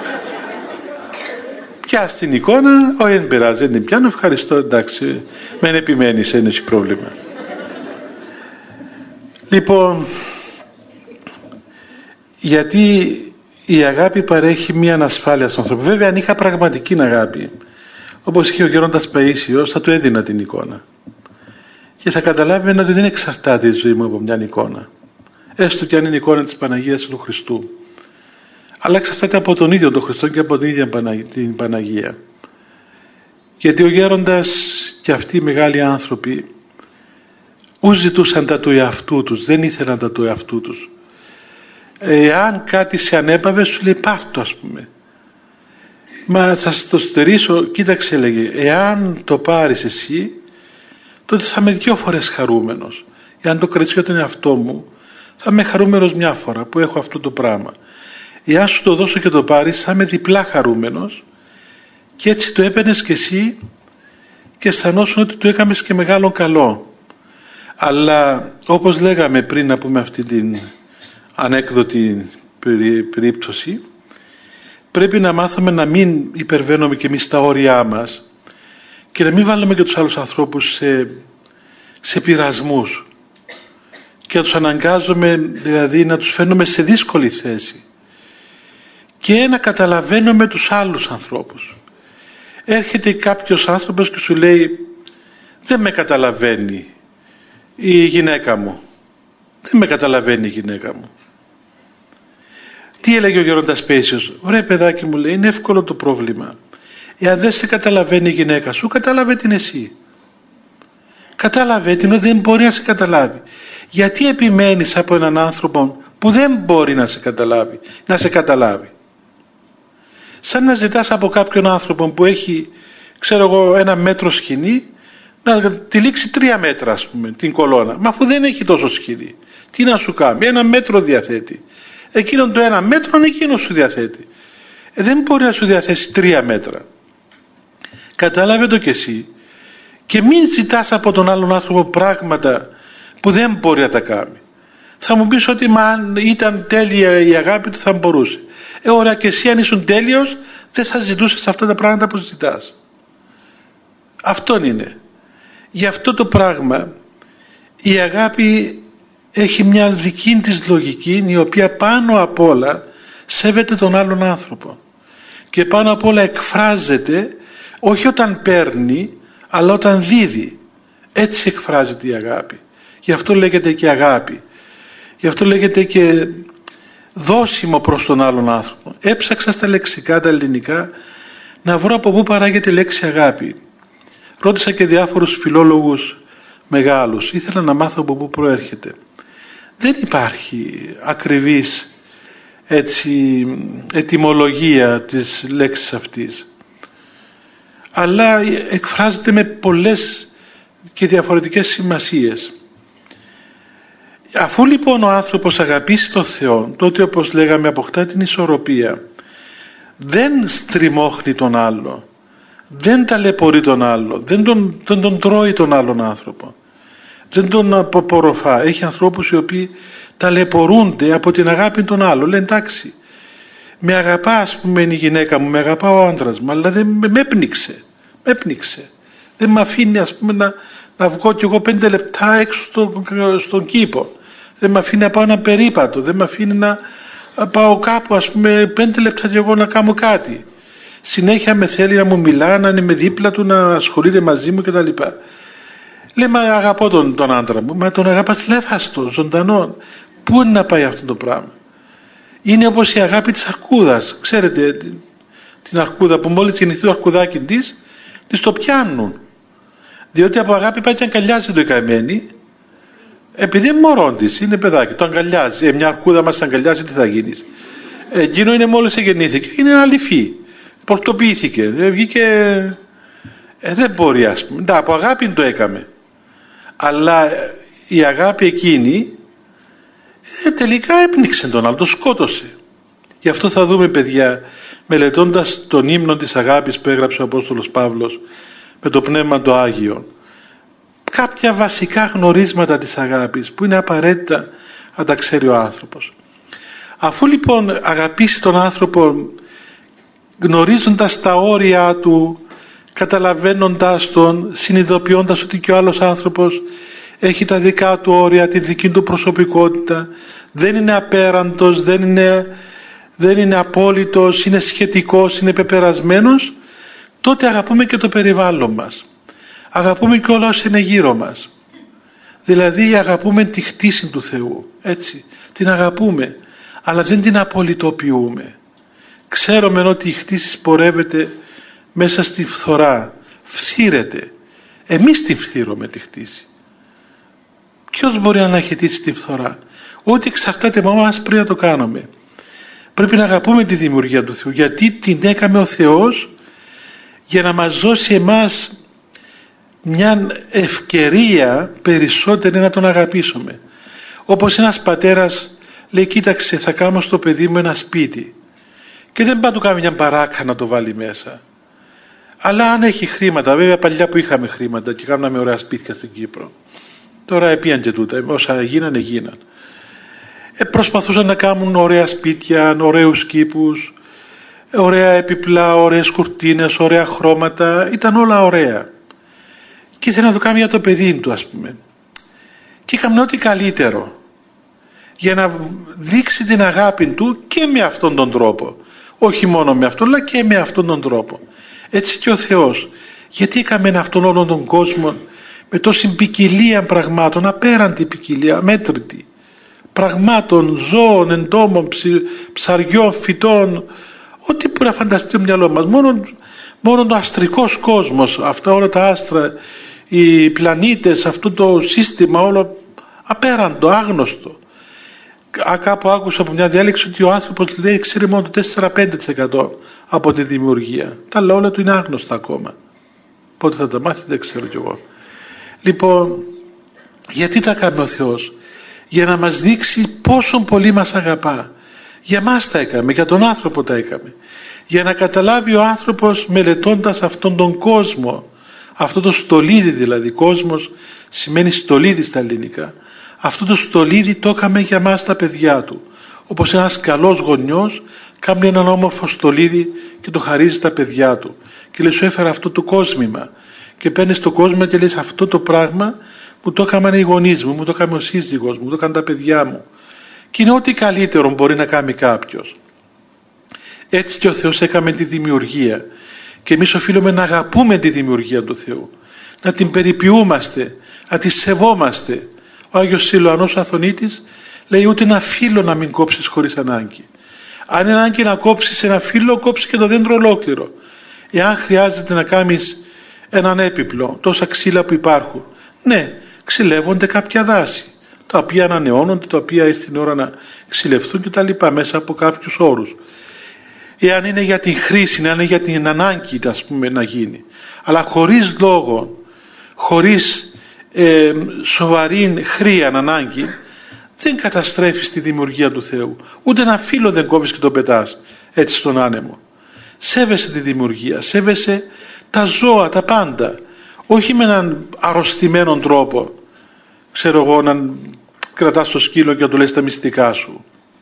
Πιά στην εικόνα, όχι δεν πειράζει, δεν την πιάνω, ευχαριστώ, εντάξει, μεν επιμένεις, δεν έχει πρόβλημα. Λοιπόν, γιατί η αγάπη παρέχει μια ανασφάλεια στον άνθρωπο. Βέβαια αν είχα πραγματική αγάπη, όπως είχε ο Γέροντας Παΐσιος, θα του έδινα την εικόνα και θα καταλάβαινα ότι δεν εξαρτάται η ζωή μου από μια εικόνα, έστω και αν είναι η εικόνα της Παναγίας του Χριστού, αλλά εξαρτάται από τον ίδιο τον Χριστό και από την ίδια την Παναγία. Γιατί ο Γέροντας και αυτοί οι μεγάλοι άνθρωποι ου ζητούσαν τα του εαυτού τους, δεν ήθελαν τα του εαυτού τους. Εάν κάτι σε ανέπαβε, σου λέει πάρ' ας πούμε. Μα θα το στερήσω, κοίταξε, έλεγε, εάν το πάρεις εσύ, τότε θα είμαι 2 φορές χαρούμενος. Εάν το κρατήσω για τον εαυτό μου, θα είμαι χαρούμενος μια φορά που έχω αυτό το πράγμα. Εάν σου το δώσω και το πάρεις, θα είμαι διπλά χαρούμενος, και έτσι το έπαιρνες και εσύ και αισθανόσουν ότι του έκαμες και μεγάλο καλό. Αλλά όπως λέγαμε πριν, να πούμε αυτή την ανέκδοτη περίπτωση, πρέπει να μάθουμε να μην υπερβαίνουμε και εμείς τα όρια μας και να μην βάλουμε και τους άλλους ανθρώπους σε πειρασμούς και να τους αναγκάζουμε, δηλαδή να τους φέρνουμε σε δύσκολη θέση και να καταλαβαίνουμε τους άλλους ανθρώπους. Έρχεται κάποιος άνθρωπος και σου λέει δεν με καταλαβαίνει η γυναίκα μου, δεν με καταλαβαίνει η γυναίκα μου. Τι έλεγε ο Γέροντας Παΐσιος? Ωραία παιδάκι μου, λέει, είναι εύκολο το πρόβλημα. Εάν δεν σε καταλαβαίνει η γυναίκα σου, κατάλαβε την εσύ. Κατάλαβε την ότι δεν μπορεί να σε καταλάβει. Γιατί επιμένεις από έναν άνθρωπο που δεν μπορεί να σε καταλάβει. Σαν να ζητάς από κάποιον άνθρωπο που έχει, ξέρω εγώ, 1 μέτρο σκηνή, να τυλίξει 3 μέτρα, ας πούμε, την κολόνα. Μα αφού δεν έχει τόσο σκηνή, τι να σου κάνει? 1 μέτρο διαθέτει. Εκείνον το 1 μέτρο εκείνο σου διαθέτει. Δεν μπορεί να σου διαθέσει 3 μέτρα. Κατάλαβε το κι εσύ και μην ζητάς από τον άλλον άνθρωπο πράγματα που δεν μπορεί να τα κάνει. Θα μου πεις ότι μα αν ήταν τέλεια η αγάπη του θα μπορούσε. Ωραία, και εσύ αν ήσουν τέλειος δεν θα ζητούσες αυτά τα πράγματα που ζητάς. Αυτόν είναι. Γι' αυτό το πράγμα η αγάπη έχει μια δική της λογική, η οποία πάνω απ' όλα σέβεται τον άλλον άνθρωπο και πάνω απ' όλα εκφράζεται όχι όταν παίρνει αλλά όταν δίδει. Έτσι εκφράζεται η αγάπη. Γι' αυτό λέγεται και αγάπη. Γι' αυτό λέγεται και δώσιμο προς τον άλλον άνθρωπο. Έψαξα στα λεξικά τα ελληνικά να βρω από πού παράγεται η λέξη αγάπη. Ρώτησα και διάφορους φιλόλογους μεγάλους. Ήθελα να μάθω από πού προέρχεται. Δεν υπάρχει ακριβής ετυμολογία της λέξης αυτής, αλλά εκφράζεται με πολλές και διαφορετικές σημασίες. Αφού λοιπόν ο άνθρωπος αγαπήσει τον Θεό, τότε όπως λέγαμε αποκτά την ισορροπία, δεν στριμώχνει τον άλλο, δεν ταλαιπωρεί τον άλλο, δεν τον τρώει τον άλλον άνθρωπο, δεν τον απορροφά. Έχει ανθρώπους οι οποίοι ταλαιπωρούνται από την αγάπη των άλλων. Λένε εντάξει, με αγαπά ας πούμε η γυναίκα μου, με αγαπά ο άντρας μου, αλλά δεν με έπνιξε. Δεν με αφήνει ας πούμε να βγω κι εγώ 5 λεπτά έξω στον κήπο. Δεν με αφήνει να πάω ένα περίπατο. Δεν με αφήνει να πάω κάπου ας πούμε 5 λεπτά κι εγώ να κάνω κάτι. Συνέχεια με θέλει να μου μιλά, να είναι με δίπλα του, να ασχολείται μαζί μου κτλ. Λέμε αγαπώ τον άντρα μου, μα τον αγαπάς λέφαστο, ζωντανό. Πού είναι να πάει αυτό το πράγμα? Είναι όπως η αγάπη της αρκούδας. Ξέρετε την αρκούδα που μόλις γεννηθεί το αρκουδάκι της το πιάνουν. Διότι από αγάπη πάει και αγκαλιάζει το καημένη, επειδή είναι μωρό της, είναι παιδάκι, το αγκαλιάζει. Μια αρκούδα μας αγκαλιάζει, τι θα γίνεις? Εκείνο είναι μόλις γεννήθηκε, είναι ένα αληφή. Πορτοποιήθηκε, βγήκε. Δεν μπορεί ας πούμε. Από αγάπη το έκαμε. Αλλά η αγάπη εκείνη τελικά έπνιξε τον άλλο, τον σκότωσε. Γι' αυτό θα δούμε, παιδιά, μελετώντας τον ύμνο της αγάπης που έγραψε ο Απόστολος Παύλος με το Πνεύμα το Άγιο, κάποια βασικά γνωρίσματα της αγάπης που είναι απαραίτητα να τα ξέρει ο άνθρωπος. Αφού λοιπόν αγαπήσει τον άνθρωπο γνωρίζοντας τα όρια του, καταλαβαίνοντας τον, συνειδητοποιώντας ότι και ο άλλος άνθρωπος έχει τα δικά του όρια, τη δική του προσωπικότητα, δεν είναι απέραντος, δεν είναι απόλυτος, είναι σχετικός, είναι πεπερασμένος, τότε αγαπούμε και το περιβάλλον μας. Αγαπούμε και όλα όσα είναι γύρω μας. Δηλαδή αγαπούμε τη χτίση του Θεού, έτσι, την αγαπούμε, αλλά δεν την απολυτοποιούμε. Ξέρουμε ότι η χτίση πορεύεται μέσα στη φθορά, φθήρεται. Εμείς την φθήρουμε τη χτίση. Ποιος μπορεί να αναχαιτήσει τη φθορά? Ό,τι εξαρτάται από εμάς πρέπει να το κάνουμε. Πρέπει να αγαπούμε τη δημιουργία του Θεού, γιατί την έκαμε ο Θεός για να μας δώσει εμάς μια ευκαιρία περισσότερη να τον αγαπήσουμε. Όπως ένας πατέρας λέει, κοίταξε, θα κάνω στο παιδί μου ένα σπίτι, και δεν πάει να του κάνει μια μπαράκα να το βάλει μέσα. Αλλά αν έχει χρήματα, βέβαια παλιά που είχαμε χρήματα και κάναμε ωραία σπίτια στην Κύπρο, τώρα επίαν και τούτα, όσα γίναν. Προσπαθούσαν να κάνουν ωραία σπίτια, ωραίους κήπους, ωραία επιπλά, ωραίες κουρτίνες, ωραία χρώματα, ήταν όλα ωραία. Και ήθελε να το κάνει για το παιδί του, ας πούμε. Και είχαμε ό,τι καλύτερο για να δείξει την αγάπη του και με αυτόν τον τρόπο. Όχι μόνο με αυτόν, αλλά και με αυτόν τον τρόπο. Έτσι και ο Θεός. Γιατί έκαμε αυτόν όλον τον κόσμο με τόση ποικιλία πραγμάτων, απέραντη ποικιλία, αμέτρητη. Πραγμάτων, ζώων, εντόμων, ψαριών, φυτών, ό,τι μπορεί να φανταστεί το μυαλό μας. Μόνο το αστρικός κόσμος, αυτά όλα τα άστρα, οι πλανήτες, αυτό το σύστημα όλο απέραντο, άγνωστο. Κάπου άκουσα από μια διάλεξη ότι ο άνθρωπος λέει ξέρει μόνο το 4-5% από τη δημιουργία. Τα άλλα όλα του είναι άγνωστα ακόμα. Πότε θα τα μάθει δεν ξέρω κι εγώ. Λοιπόν, γιατί τα κάνει ο Θεός? Για να μας δείξει πόσο πολύ μας αγαπά. Για μας τα έκαμε, για τον άνθρωπο τα έκαμε. Για να καταλάβει ο άνθρωπος μελετώντας αυτόν τον κόσμο, αυτό το στολίδι δηλαδή, κόσμος σημαίνει στολίδι στα ελληνικά. Αυτό το στολίδι το έκαμε για μας τα παιδιά του. Όπως ένας καλός γονιός κάνει έναν όμορφο στολίδι και το χαρίζει στα παιδιά του. Και λέει, σου έφερα αυτό το κόσμημα. Και παίρνεις το κόσμο και λες, αυτό το πράγμα μου το έκαναν οι γονείς μου, μου το έκανε ο σύζυγος μου το έκαναν τα παιδιά μου. Και είναι ό,τι καλύτερο μπορεί να κάνει κάποιος. Έτσι και ο Θεός έκαμε τη δημιουργία. Και εμείς οφείλουμε να αγαπούμε τη δημιουργία του Θεού. Να την περιποιούμαστε, να τη σεβόμαστε. Ο Άγιος Σιλωανός Αθωνίτης λέει, ούτε ένα φύλλο να μην κόψεις χωρίς ανάγκη. Αν είναι ανάγκη να κόψεις ένα φύλλο, κόψεις και το δέντρο ολόκληρο. Εάν χρειάζεται να κάνεις έναν έπιπλο, τόσα ξύλα που υπάρχουν, ναι, ξυλεύονται κάποια δάση, τα οποία ανανεώνονται, τα οποία ήρθε την ώρα να ξυλευτούν και τα λοιπά, μέσα από κάποιους όρους. Εάν είναι για την χρήση, αν είναι για την ανάγκη, ας πούμε, να γίνει. Αλλά χωρίς λόγο, χωρίς σοβαρή χρία ανάγκη, δεν καταστρέφεις τη δημιουργία του Θεού. Ούτε ένα φύλλο δεν κόβεις και το πετάς έτσι στον άνεμο. Σέβεσαι τη δημιουργία, σέβεσαι τα ζώα, τα πάντα. Όχι με έναν αρρωστημένο τρόπο, ξέρω εγώ, να κρατάς το σκύλο και να του λες τα μυστικά σου.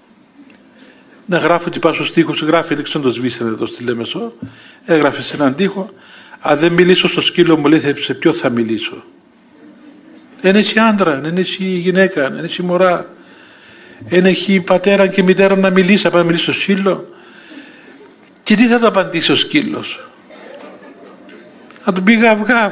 Να γράφει ότι πας στο στίχο σου, γράφει, δεν ξέρω το σβήσετε εδώ στη Λέμεσο, έγραφε σε έναν τοίχο, αν δεν μιλήσω στο σκύλο μου, λέει, σε ποιο θα μιλήσω? Δεν έχει άντρα, δεν έχει γυναίκα, δεν έχει μωρά, δεν έχει πατέρα και μητέρα να μιλήσει, να πάει να μιλήσει στο σκύλο. Και τι θα το απαντήσει ο σκύλος? Θα του πει γαυγά.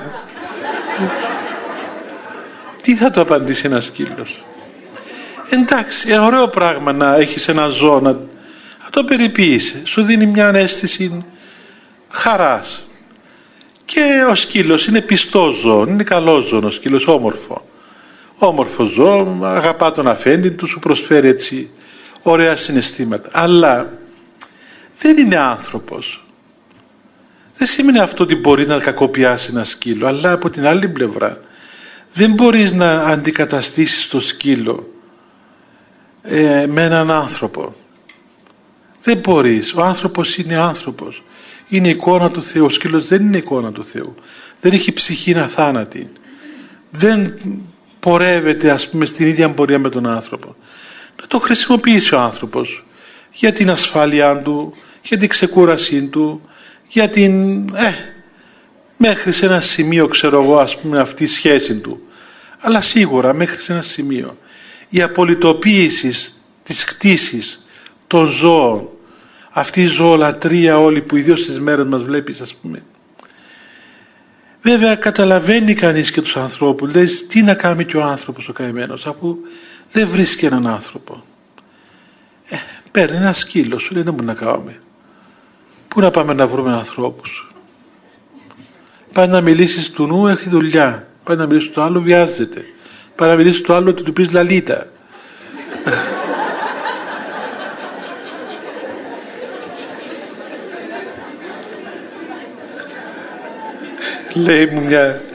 Τι θα το απαντήσει ένας σκύλος? Εντάξει, ωραίο πράγμα να έχεις ένα ζώο, να το περιποίησε, σου δίνει μια αίσθηση χαράς. Και ο σκύλος είναι πιστό ζώο, είναι καλό ζώο ο σκύλος, όμορφο ζώο, αγαπά τον αφέντη του, σου προσφέρει έτσι ωραία συναισθήματα. Αλλά δεν είναι άνθρωπος. Δεν σημαίνει αυτό ότι μπορεί να κακοποιάσει ένα σκύλο, αλλά από την άλλη πλευρά Δεν μπορείς να αντικαταστήσεις το σκύλο με έναν άνθρωπο. Δεν μπορείς. Ο άνθρωπος είναι άνθρωπος. Είναι εικόνα του Θεού. Ο σκύλος δεν είναι εικόνα του Θεού. Δεν έχει ψυχή αθάνατη. Δεν πορεύεται, ας πούμε, στην ίδια πορεία με τον άνθρωπο. Να το χρησιμοποιήσει ο άνθρωπος για την ασφάλειά του, για την ξεκούρασή του, για την μέχρι σε ένα σημείο, ξέρω εγώ, ας πούμε, αυτή η σχέση του. Αλλά σίγουρα μέχρι σε ένα σημείο. Η απολυτοποίηση της κτήσης των ζώων, αυτή η ζωολατρία όλη που ιδίως στις μέρες μας βλέπεις, ας πούμε. Βέβαια καταλαβαίνει κανείς και τους ανθρώπους, λέει τι να κάνει και ο άνθρωπος ο καημένος, αφού δεν βρίσκει έναν άνθρωπο. Παίρνει ένα σκύλο, σου λέει, δεν μπορεί να κάνουμε. Πού να πάμε να βρούμε ανθρώπους? Πάει να μιλήσεις του νου, έχει δουλειά. Πάει να μιλήσεις του άλλο, βιάζεται. Πάει να μιλήσεις του άλλο, του πεις λαλίτα. Λέει μου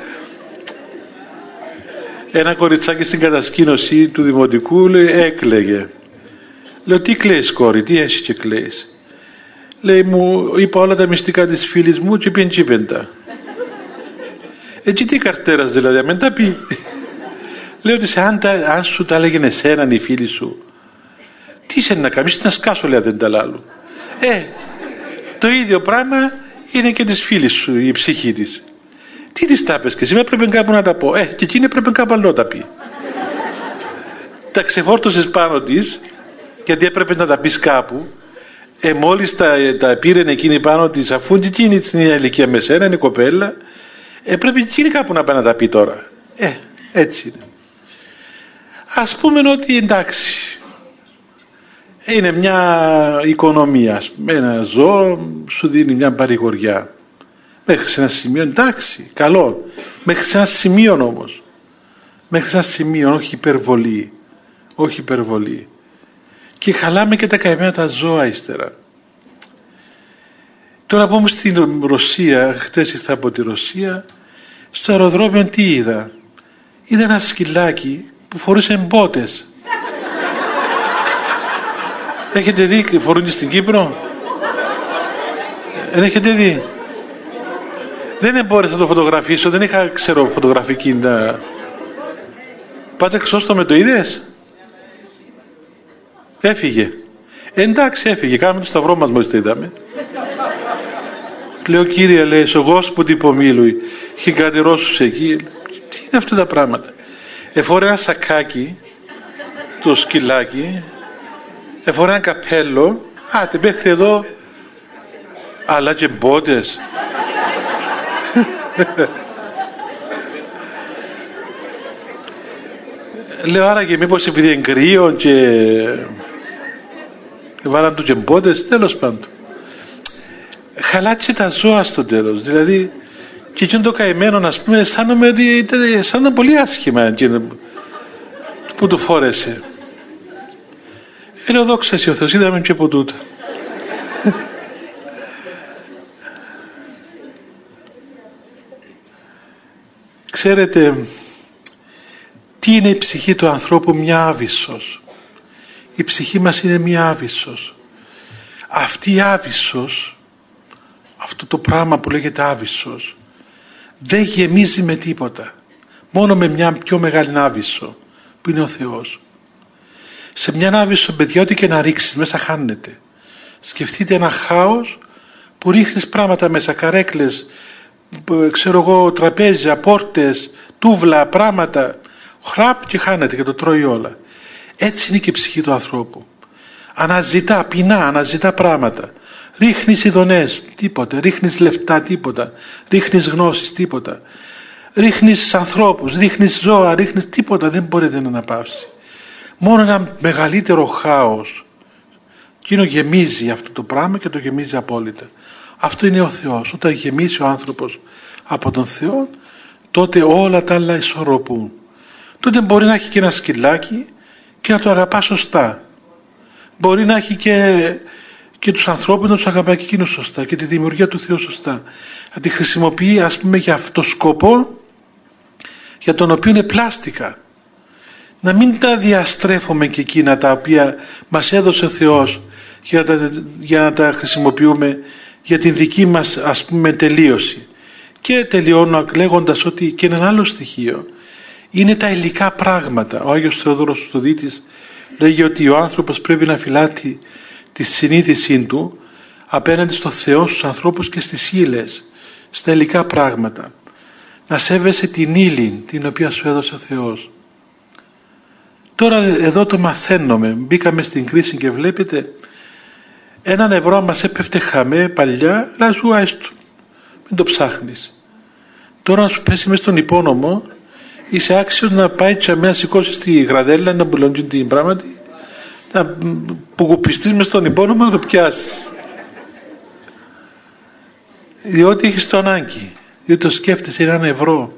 ένα κοριτσάκι στην κατασκήνωση του δημοτικού, λέει, έκλαιγε. Λέω, τι κλαις κόρη, τι έχει και κλαις? Λέει, μου είπα όλα τα μυστικά της φίλης μου και πήγαινε τσίπεντα. Έτσι τι καρτέρας δηλαδή, μην τα πει. Λέω ότι αν σου τα έλεγε εσέναν η φίλη σου, τι είσαι να κάνεις, να σκάσω, λέει, δεν τα λάλλου. Το ίδιο πράγμα είναι και της φίλης σου η ψυχή της. Τι της τα πες και εσύ, έπρεπε κάπου να τα πω. Και εκείνη έπρεπε κάπου αλλού να τα πει. Τα ξεφόρτωσες πάνω της, γιατί έπρεπε να τα πεις κάπου. Μόλις τα πήρε εκείνη πάνω της, αφού εκείνη στην ηλικία με σένα, είναι κοπέλα, πρέπει εκείνη κάπου να πάει να τα πει τώρα. Έτσι είναι. Ας πούμε ότι εντάξει, είναι μια οικονομία, ας πούμε, ένα ζώο σου δίνει μια παρηγοριά. Μέχρι σε ένα σημείο, εντάξει, καλό. Μέχρι σε ένα σημείο όμως. Μέχρι σε ένα σημείο, όχι υπερβολή. Όχι υπερβολή. Και χαλάμε και τα καημένα τα ζώα ύστερα. Τώρα πούμε στην Ρωσία, χτες ήρθα από τη Ρωσία, στο αεροδρόμιο τι είδα? Είδα ένα σκυλάκι που φορούσε μπότες. Έχετε δει, φορούν στην Κύπρο? Έχετε δει? Δεν μπόρεσα να το φωτογραφίσω, δεν είχα, ξέρω, φωτογραφική. Πάτε ξώστο με το είδες? Έφυγε. Εντάξει, έφυγε. Κάναμε το σταυρό μας μόλις το είδαμε. Λέω, κύριε, λέει, εγώ σπουδή υπομίλου. Είχε κάτι Ρώσους εκεί. Τι είναι αυτά τα πράγματα? Εφόρε ένα σακάκι, το σκυλάκι, εφόρε ένα καπέλο. Άτε, μέχρι εδώ. Αλλά και μπότες. Λέω, άρα και μήπως επειδή είναι κρύο και βάλαν του τζεμπότες, τέλος πάντων. Χαλάτσε τα ζώα στο τέλος. Δηλαδή, και εκείνο το καημένο, ας πούμε, αισθάνομαι ότι ήταν πολύ άσχημα εκείνο που του φόρεσε. Λέω, δόξα εσύ ο Θεός, είδαμε και από τούτα. Ξέρετε, τι είναι η ψυχή του ανθρώπου? Μια άβυσσος. Η ψυχή μας είναι μια άβυσσος. Αυτή η άβυσσος, αυτό το πράγμα που λέγεται άβυσσος, δεν γεμίζει με τίποτα. Μόνο με μια πιο μεγάλη άβυσσο, που είναι ο Θεός. Σε μια άβυσσο, παιδιά, ό,τι και να ρίξεις μέσα χάνεται. Σκεφτείτε ένα χάος που ρίχνεις πράγματα μέσα, καρέκλες, ξέρω εγώ, τραπέζια, πόρτες, τούβλα, πράγματα, χραπ και χάνεται και το τρώει όλα. Έτσι είναι και η ψυχή του ανθρώπου. Αναζητά, πεινά, αναζητά πράγματα. Ρίχνεις ειδονές, τίποτα. Ρίχνεις λεφτά, τίποτα. Ρίχνεις γνώσεις, τίποτα. Ρίχνεις ανθρώπους, ρίχνεις ζώα, ρίχνεις τίποτα. Δεν μπορείτε να αναπαύσει. Μόνο ένα μεγαλύτερο χάος. Εκείνο γεμίζει αυτό το πράγμα και το γεμίζει απόλυτα. Αυτό είναι ο Θεός. Όταν γεμίσει ο άνθρωπος από τον Θεό, τότε όλα τα άλλα ισορροπούν. Τότε μπορεί να έχει και ένα σκυλάκι και να το αγαπά σωστά. Μπορεί να έχει και τους ανθρώπους να τους αγαπάει και εκείνους σωστά και τη δημιουργία του Θεού σωστά. Να τη χρησιμοποιεί, ας πούμε, για αυτό σκοπό, για τον οποίο είναι πλάστικα. Να μην τα διαστρέφουμε και εκείνα τα οποία μας έδωσε ο Θεός για να τα χρησιμοποιούμε για την δική μας, ας πούμε, τελείωση. Και τελειώνω λέγοντας ότι και ένα άλλο στοιχείο είναι τα υλικά πράγματα. Ο Άγιος Θεόδωρος Στοδίτης λέγει ότι ο άνθρωπος πρέπει να φυλάτει τη συνείδησή του απέναντι στο Θεό, στους ανθρώπους και στις ύλες, στα υλικά πράγματα. Να σέβεσαι την ύλη την οποία σου έδωσε ο Θεός. Τώρα εδώ το μαθαίνουμε. Μπήκαμε στην κρίση και βλέπετε, 1 ευρώ μας έπεφτε χαμέ παλιά, να σου άιστο, μην το ψάχνεις. Τώρα να σου πέσει μες στον υπόνομο, είσαι άξιος να πάει να σηκώσεις τη γραδέλα, να μπουλώνει την πράγματι, να πουγουπιστείς μες στον υπόνομο να το πιάσεις. Διότι έχεις το ανάγκη, διότι το σκέφτεσαι, είναι 1 ευρώ.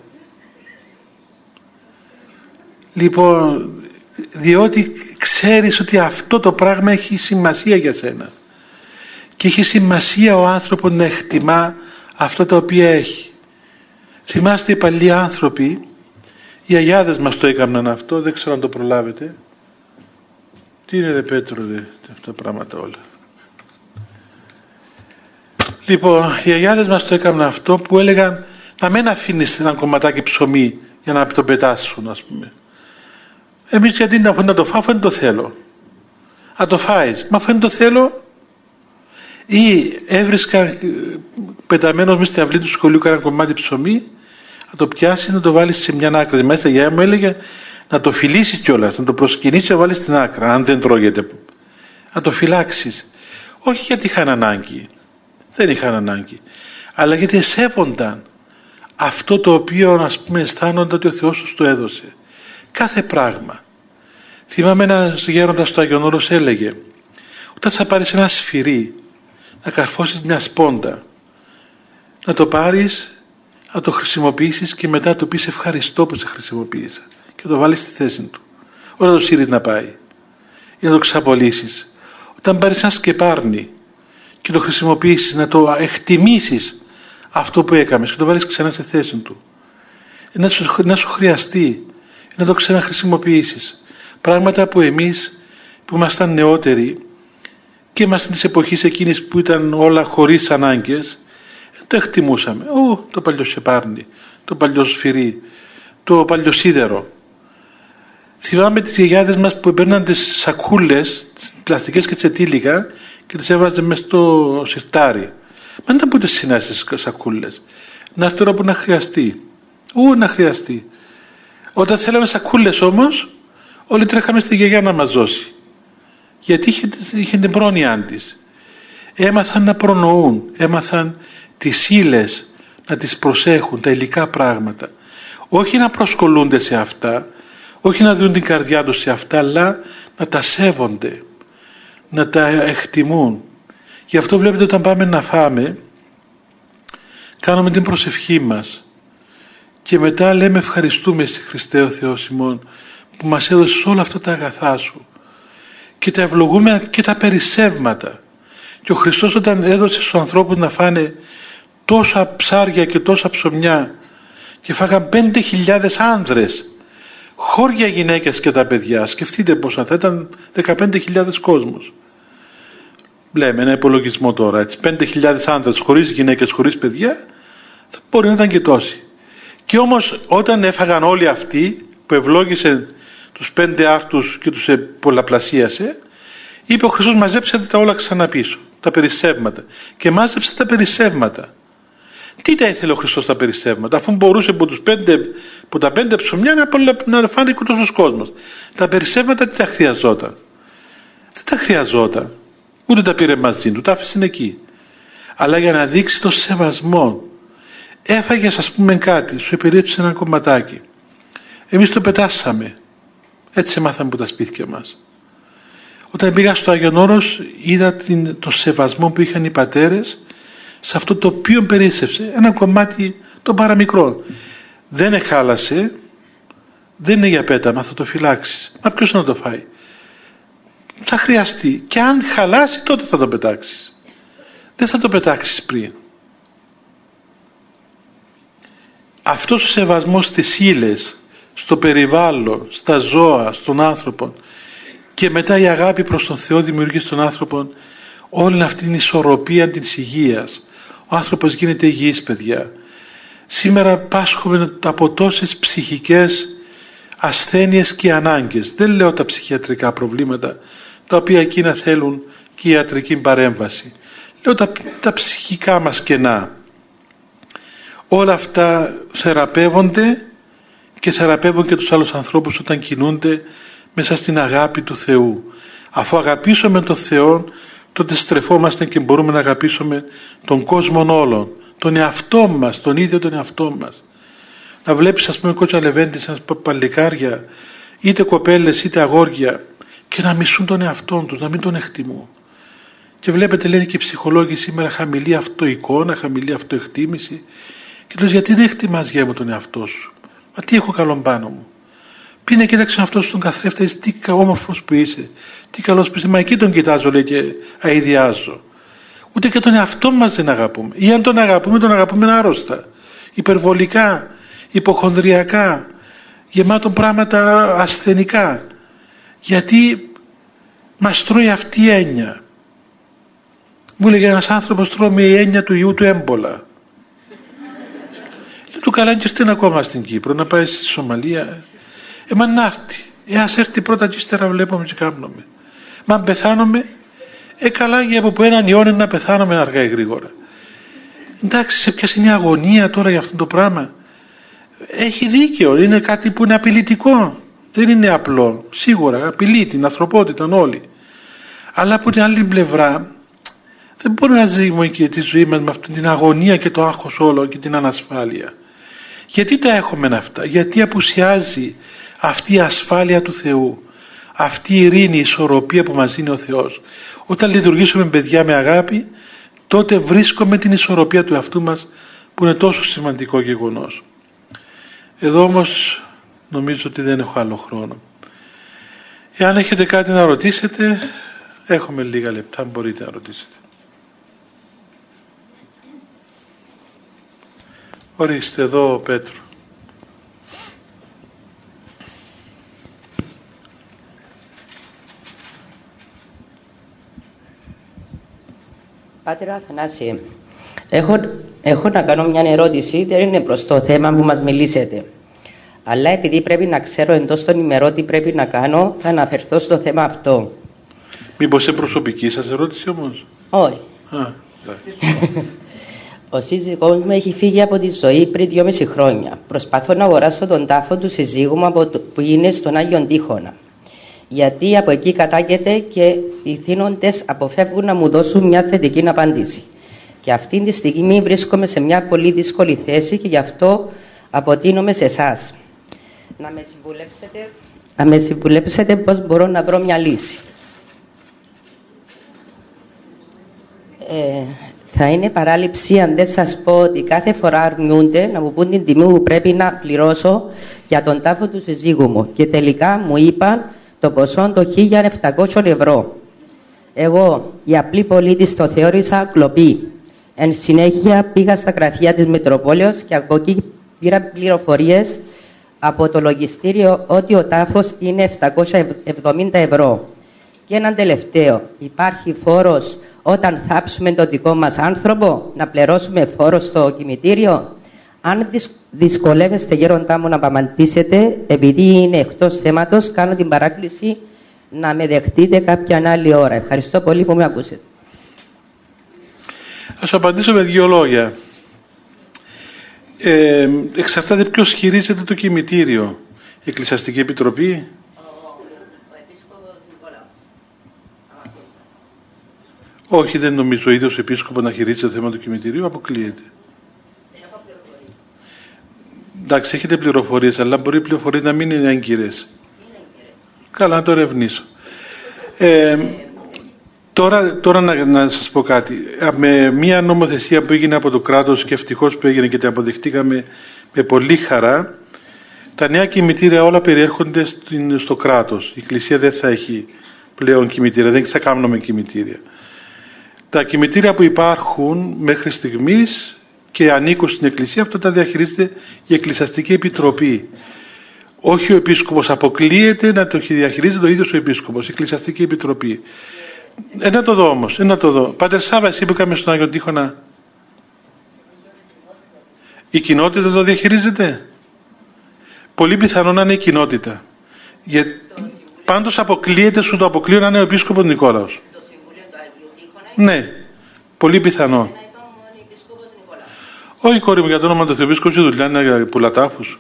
Λοιπόν, διότι ξέρεις ότι αυτό το πράγμα έχει σημασία για σένα και έχει σημασία ο άνθρωπος να εκτιμά αυτά τα οποία έχει. Θυμάστε οι παλιοί άνθρωποι, οι αγιάδες μας το έκαναν αυτό, δεν ξέρω αν το προλάβετε. Τι είναι ρε Πέτρο αυτά τα πράγματα όλα. Λοιπόν, οι αγιάδες μας το έκαναν αυτό που έλεγαν να μην αφήνεις ένα κομματάκι ψωμί για να το πετάσουν, ας πούμε. Εμείς γιατί να το φάω, αφού δεν το θέλω. Να το φάεις, μα αφού δεν το θέλω. Ή έβρισκα πεταμένος μες στην αυλή του σχολείου κανένα κομμάτι ψωμί, να το πιάσει, να το βάλεις σε μια άκρη. Μάλιστα η γιαγιά μου έλεγε να το φιλήσεις κιόλας, να το προσκυνήσεις και να βάλεις στην άκρα, αν δεν τρώγεται. Να το φυλάξεις. Όχι γιατί είχαν ανάγκη, δεν είχαν ανάγκη, αλλά γιατί σέβονταν αυτό το οποίο, ας πούμε, αισθάνονταν ότι ο Θεός τους το έδωσε. Κάθε πράγμα. Θυμάμαι ένας γέροντας στο Άγιον Όρος έλεγε, όταν θα πάρεις ένα σφυρί, να καρφώσεις μια σπόντα, να το πάρεις, να το χρησιμοποιήσεις και μετά το πεις ευχαριστώ που σε χρησιμοποίησα και το βάλεις στη θέση του. Όταν το σύρεις να πάει ή να το ξαπολύσεις. Όταν πάρεις ένα σκεπάρνι και το χρησιμοποιήσεις, να το εκτιμήσεις αυτό που έκαμες και το βάλεις ξανά στη θέση του. Να σου χρειαστεί, να το ξαναχρησιμοποιήσεις. Πράγματα που εμείς που ήμασταν νεότεροι και ήμασταν της εποχής εκείνης που ήταν όλα χωρίς ανάγκες, το εκτιμούσαμε. Το παλιό σεπάρνι, το παλιό σφυρί, το παλιό σίδερο. Θυμάμαι τις γιαγιάδες μας που έπαιρναν τις σακούλες, τις πλαστικές και τις ετήλικα και τις έβαζε μες στο σιρτάρι. Μα δεν ήταν που τις συνάσεις τις σακούλες. Να έρθει τώρα που να χρειαστεί. Να χρειαστεί. Όταν θέλαμε σακούλες όμως, όλοι τρέχαμε στη γιαγιά να μας δώσει. Γιατί είχε την πρόνοιά της. Έμαθαν να προνοούν, έμαθαν τις ύλες να τις προσέχουν, τα υλικά πράγματα. Όχι να προσκολούνται σε αυτά, όχι να δουν την καρδιά τους σε αυτά, αλλά να τα σέβονται, να τα εκτιμούν. Γι' αυτό βλέπετε όταν πάμε να φάμε, κάνουμε την προσευχή μας και μετά λέμε ευχαριστούμε στη Χριστέ ο Θεός ημών που μας έδωσε όλα αυτά τα αγαθά σου και τα ευλογούμε και τα περισσεύματα. Και ο Χριστός όταν έδωσε στους ανθρώπους να φάνε τόσα ψάρια και τόσα ψωμιά και φάγαν 5.000 άνδρες, χώρια γυναίκες και τα παιδιά, σκεφτείτε πόσα θα ήταν, 15.000 κόσμος. Λέμε ένα υπολογισμό τώρα, έτσι, 5.000 άνδρες χωρίς γυναίκες, χωρίς παιδιά, θα μπορεί να ήταν και τόσοι. Και όμως όταν έφαγαν όλοι αυτοί που ευλόγησε τους 5 άρτους και τους πολλαπλασίασε, είπε ο Χριστός μαζέψτε τα όλα ξανά πίσω, τα περισσεύματα. Και μάζεψε τα περισσεύματα. Τι τα ήθελε ο Χριστός τα περισσεύματα, αφού μπορούσε από τα 5 ψωμιά να φάνε και τόσος κόσμος. Τα περισσεύματα τι τα χρειαζόταν. Δεν τα χρειαζόταν. Ούτε τα πήρε μαζί του, τα άφησε εκεί. Αλλά για να δείξει το σεβασμό, έφαγες ας πούμε κάτι, σου επηρέασε ένα κομματάκι. Εμείς το πετάσαμε. Έτσι έμαθαμε από τα σπίτια μας. Όταν πήγα στο Άγιον Όρος, είδα το σεβασμό που είχαν οι πατέρες σε αυτό το οποίο περίσσευσε. Ένα κομμάτι το παραμικρό. Δεν εχάλασε, δεν είναι για πέταμα, θα το φυλάξεις. Μα ποιος να το φάει. Θα χρειαστεί. Και αν χαλάσει τότε θα το πετάξεις. Δεν θα το πετάξεις πριν. Αυτός ο σεβασμός στις ύλες στο περιβάλλον, στα ζώα, στον άνθρωπο, και μετά η αγάπη προς τον Θεό δημιουργεί στον άνθρωπο όλη αυτή την ισορροπία της υγείας. Ο άνθρωπος γίνεται υγιής, παιδιά. Σήμερα πάσχουμε από τόσες ψυχικές ασθένειες και ανάγκες. Δεν λέω τα ψυχιατρικά προβλήματα, τα οποία εκείνα θέλουν και η ιατρική παρέμβαση. Λέω τα ψυχικά μας κενά. Όλα αυτά θεραπεύονται και θεραπεύουν και τους άλλους ανθρώπους όταν κινούνται μέσα στην αγάπη του Θεού. Αφού αγαπήσουμε τον Θεό, τότε στρεφόμαστε και μπορούμε να αγαπήσουμε τον κόσμο όλων, τον εαυτό μας, τον ίδιο τον εαυτό μας. Να βλέπεις, ας πούμε, κοτσαλεβέντες, σαν παλικάρια, είτε κοπέλες είτε αγόρια, και να μισούν τον εαυτό τους, να μην τον εκτιμούν. Και βλέπετε, λένε και οι ψυχολόγοι σήμερα, χαμηλή αυτοεικόνα, χαμηλή αυτοεκτίμηση. Και λες, γιατί δεν εκτιμάς, γεια μου, τον εαυτό σου? Μα τι έχω καλό πάνω μου? Πήγαινε, κοίταξε αυτόν στον καθρέφτη, τι όμορφος που είσαι, τι καλός που είσαι. Μα εκεί τον κοιτάζω, λέει, και αηδιάζω. Ούτε και τον εαυτό μας δεν αγαπούμε. Ή αν τον αγαπούμε άρρωστα, υπερβολικά, υποχονδριακά, γεμάτο πράγματα ασθενικά. Γιατί μας τρώει αυτή η έννοια. Μου έλεγε ένας άνθρωπος, τρώμε η έννοια του ιού του έμπολα. Του καλά, και στείλει ακόμα στην Κύπρο, να πάει στη Σομαλία. Μα να έρθει. Ας έρθει πρώτα και ύστερα βλέπουμε και κάνουμε. Μα αν πεθάνομαι, καλά, για από έναν ιό να πεθάνομαι αργά ή γρήγορα. Εντάξει, σε ποια είναι η αγωνία τώρα για αυτό το πράγμα? Έχει δίκαιο, είναι κάτι που είναι απειλητικό. Δεν είναι απλό. Σίγουρα απειλεί την ανθρωπότητα όλοι. Αλλά από την άλλη πλευρά, δεν μπορεί να ζούμε και τη ζωή μας με αυτή την αγωνία και το άγχος όλο και την ανασφάλεια. Γιατί τα έχουμε αυτά? Γιατί απουσιάζει αυτή η ασφάλεια του Θεού, αυτή η ειρήνη, η ισορροπία που μας δίνει ο Θεός? Όταν λειτουργήσουμε, παιδιά, με αγάπη, τότε βρίσκουμε την ισορροπία του εαυτού μας, που είναι τόσο σημαντικό γεγονός. Εδώ όμως νομίζω ότι δεν έχω άλλο χρόνο. Εάν έχετε κάτι να ρωτήσετε, έχουμε λίγα λεπτά, μπορείτε να ρωτήσετε. Ορίστε, εδώ ο Πέτρο. Πάτερ Αθανάση, έχω να κάνω μια ερώτηση, δεν είναι προς το θέμα που μας μιλήσετε. Αλλά επειδή πρέπει να ξέρω εντός των ημερών τι πρέπει να κάνω, θα αναφερθώ στο θέμα αυτό. Μήπως είναι προσωπική σας ερώτηση όμως? Όχι. Ο σύζυγός μου έχει φύγει από τη ζωή πριν 2,5 χρόνια. Προσπαθώ να αγοράσω τον τάφο του συζύγου μου που είναι στον Άγιον Τύχωνα. Γιατί από εκεί κατάγεται και οι θύνοντες αποφεύγουν να μου δώσουν μια θετική απάντηση. Και αυτή τη στιγμή βρίσκομαι σε μια πολύ δύσκολη θέση και γι' αυτό αποτείνομαι σε εσάς. Να με συμβουλέψετε πώς μπορώ να βρω μια λύση. Θα είναι παράληψη αν δεν σας πω ότι κάθε φορά αρνούνται να μου πούν την τιμή που πρέπει να πληρώσω για τον τάφο του συζύγου μου. Και τελικά μου είπαν το ποσό το 1.700 ευρώ. Εγώ, η απλή πολίτης, το θεώρησα κλοπή. Εν συνέχεια πήγα στα γραφεία της Μητροπόλεως και από εκεί πήρα πληροφορίες από το λογιστήριο ότι ο τάφος είναι 770 ευρώ. Και έναν τελευταίο, υπάρχει φόρος όταν θάψουμε τον δικό μας άνθρωπο, να πληρώσουμε φόρο στο κημητήριο? Αν δυσκολεύεστε, γέροντά μου, να απαντήσετε, επειδή είναι εκτός θέματος, κάνω την παράκληση να με δεχτείτε κάποια άλλη ώρα. Ευχαριστώ πολύ που με ακούσετε. Ας απαντήσω με 2 λόγια. Εξαρτάται ποιος χειρίζεται το κημητήριο. Η Εκκλησιαστική Επιτροπή? Όχι, δεν νομίζω ο ίδιος ο επίσκοπος να χειρίζεται το θέμα του κημητηρίου, αποκλείεται. Εντάξει, έχετε πληροφορίες, αλλά μπορεί οι πληροφορίες να μην είναι έγκυρες. Καλά, να το ερευνήσω. Τώρα να σας πω κάτι. Με μια νομοθεσία που έγινε από το κράτος, και ευτυχώς που έγινε και την αποδεχτήκαμε με πολύ χαρά, τα νέα κημητήρια όλα περιέρχονται στο κράτος. Η Εκκλησία δεν θα έχει πλέον κημητήρια, δεν θα κάνουμε κημητήρια. Τα κημητήρια που υπάρχουν μέχρι στιγμής και ανήκουν στην Εκκλησία, αυτά τα διαχειρίζεται η Εκκλησιαστική Επιτροπή. Όχι ο επίσκοπος, αποκλείεται να το διαχειρίζεται ο ίδιος ο επίσκοπος, η Εκκλησιαστική Επιτροπή. Να το δω όμως, να το δω. Πάτερ Σάβα, εσύ που είχαμε στον Άγιο Τείχονα, η κοινότητα το διαχειρίζεται? Πολύ πιθανό να είναι η κοινότητα. Πάντως αποκλείεται, σου το αποκλείω, να είναι ο επίσκοπος Νικόλαος. Το Συμβούλιο του Αγίου Τείχονα. Ναι, πολύ πιθανό. Όχι, κόρη μου, για το όνομα του Θεού, επίσκοπος η δουλειά είναι πουλατάφους.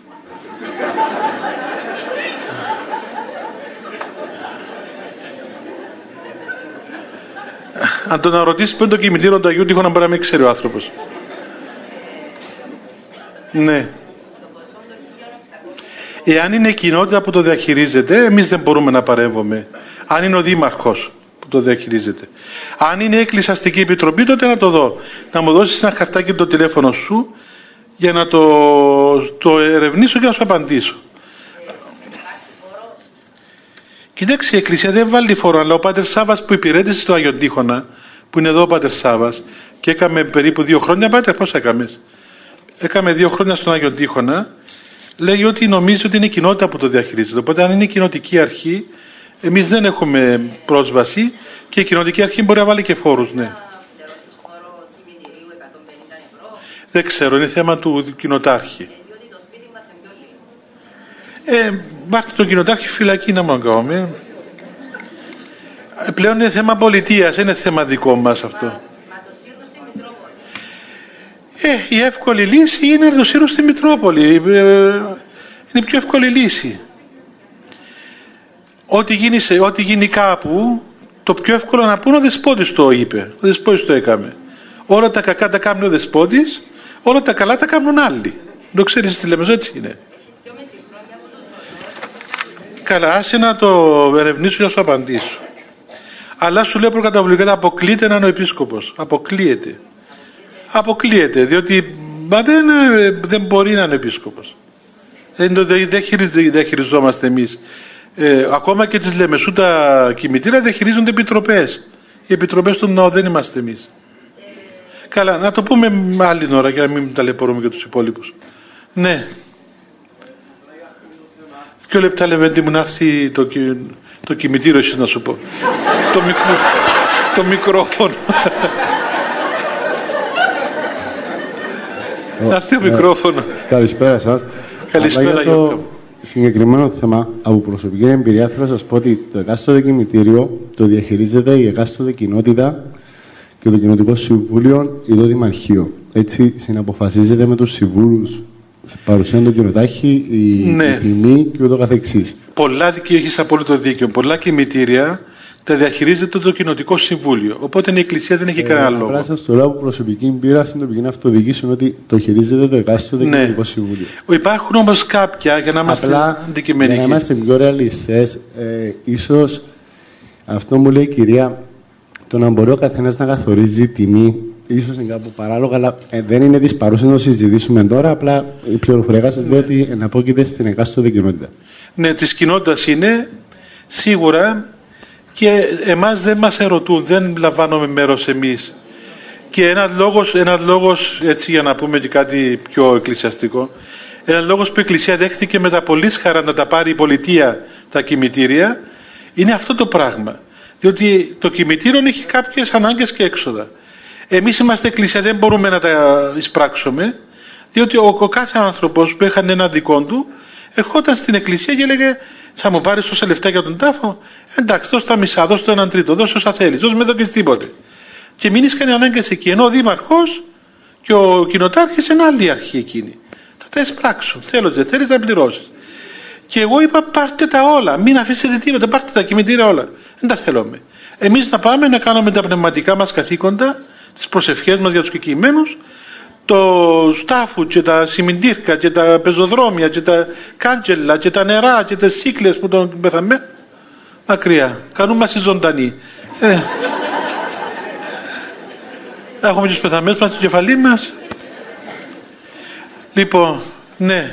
Αν τον ρωτήσεις πού είναι το κημητήριο του Αγίου Τείχονα, μπορεί να μην ξέρει ο άνθρωπος. Ναι. Εάν είναι η κοινότητα που το διαχειρίζεται, εμείς δεν μπορούμε να παρέμβουμε. Αν είναι ο δήμαρχος που το διαχειρίζεται. Αν είναι η Εκκλησιαστική Επιτροπή, τότε να το δω. Να μου δώσεις ένα χαρτάκι το τηλέφωνο σου για να το ερευνήσω και να σου απαντήσω. Κοιτάξτε, η Εκκλησία δεν βάλει φόρο, αλλά ο Πάτερ Σάβας που υπηρέτησε στον Άγιο Τείχονα, που είναι εδώ ο Πάτερ Σάβας, και έκαμε περίπου 2 χρόνια, Πάτερ, πώς έκαμες? Έκαμε 2 χρόνια στον Άγιο Τείχονα, λέει ότι νομίζει ότι είναι η κοινότητα που το διαχειρίζεται. Οπότε αν είναι η κοινοτική αρχή, εμείς δεν έχουμε πρόσβαση και η κοινοτική αρχή μπορεί να βάλει και φόρους, ναι. Δεν ξέρω, είναι θέμα του κοινοτάρχη. Βάρτε τον κοινοτάρχη φυλακή να μόνο κάνουμε. Πλέον είναι θέμα πολιτείας, δεν είναι θέμα δικό μας αυτό. Η εύκολη λύση είναι να το σύρουν στη Μητρόπολη. Είναι η πιο εύκολη λύση. Ό,τι γίνει κάπου, το πιο εύκολο να πούνε ο Δεσπότης το είπε. Ο Δεσπότης το έκαμε. Όλα τα κακά τα κάνουν ο Δεσπότης, όλα τα καλά τα κάνουν άλλοι. Το ξέρεις τι λέμε, έτσι είναι. Καλά, άσε να το ερευνήσω και να σου απαντήσω. Αλλά σου λέω προκαταβολικά, αποκλείεται να είναι ο επίσκοπος. Αποκλείεται, διότι δεν μπορεί να είναι επίσκοπος. Δεν χειριζόμαστε εμείς. Ακόμα και τις Λεμεσού τα κημητήρα δεν χειρίζονται επιτροπές. Οι επιτροπές του ναού δεν είμαστε εμείς. Καλά, να το πούμε άλλη ώρα για να μην ταλαιπωρούμε και τους υπόλοιπους. Ναι. 2 λεπτά, Λεβέντη μου, να έρθει το κημητήριο, εσείς να σου πω. Το μικρόφωνο. Να έρθει το μικρόφωνο. Καλησπέρα σας. Καλησπέρα. Για το συγκεκριμένο θέμα, από προσωπική εμπειρία, θέλω να σας πω ότι το εκάστοτε κημητήριο το διαχειρίζεται η εκάστοτε κοινότητα και το Κοινοτικό Συμβούλιο ή το Δημαρχείο. Έτσι συναποφασίζεται με τους συμβούλους παρουσίαν του κοινοτάρχη, η τιμή και ούτω καθεξής. Πολλά, και έχεις απόλυτο δίκιο. Πολλά κημητήρια τα διαχειρίζεται το Κοινοτικό Συμβούλιο. Οπότε η Εκκλησία δεν έχει κανένα λόγο. Απλά σας το λέω από προσωπική εμπειρία στην τοπική αυτοδιοίκηση ότι το χειρίζεται το εκάστοτε Κοινοτικό Συμβούλιο. Υπάρχουν όμως κάποια, για να είμαστε αντικειμενικοί. Για να είμαστε πιο ρεαλιστές, ίσως αυτό μου λέει η κυρία, το να μπορεί ο καθένας να καθορίζει τιμή, ίσως είναι κάπου παράλογα, αλλά δεν είναι της παρούσας να το συζητήσουμε τώρα. Απλά η πληροφορία σας λέει ότι εναπόκειται στην εκάστοτε κοινότητα. Ναι, της κοινότητας είναι σίγουρα. Και εμάς δεν μας ερωτούν, δεν λαμβάνουμε μέρος εμείς. Και ένας λόγος, έτσι για να πούμε και κάτι πιο εκκλησιαστικό, ένας λόγος που η Εκκλησία δέχτηκε με τα πολύ χαρά να τα πάρει η πολιτεία τα κημητήρια, είναι αυτό το πράγμα. Διότι το κημητήριο έχει κάποιες ανάγκες και έξοδα. Εμείς είμαστε Εκκλησία, δεν μπορούμε να τα εισπράξουμε, διότι ο κάθε άνθρωπος που έχανε ένα δικό του, ερχόταν στην Εκκλησία και έλεγε, θα μου πάρεις τόσα λεφτά για τον τάφο? Εντάξει, δώσ' τα μισά, δώσ' το 1/3, δώσ' όσα θέλεις, δώσ' με εδώ και τίποτε. Και μην είχαν ανάγκες εκεί. Ενώ ο δήμαρχος και ο κοινοτάρχης είναι άλλη αρχή εκείνη. Θα τα εισπράξουν. Θέλω, δεν θέλεις να πληρώσεις. Και εγώ είπα, πάρτε τα όλα. Μην αφήσετε τίποτα, πάρτε τα κημητήρια όλα. Δεν τα θέλουμε. Εμείς να πάμε να κάνουμε τα πνευματικά μας καθήκοντα, τις προσευχές μας για τους κεκοιημένους, το στάφου και τα σιμιντήρκα και τα πεζοδρόμια και τα κάντζελα και τα νερά και τις σύκλες που τον πεθαμε μακριά. Κάνουμε μας ζωντανοί. Έχουμε τους πεθαμένους μας στην κεφαλή μας. Λοιπόν, ναι.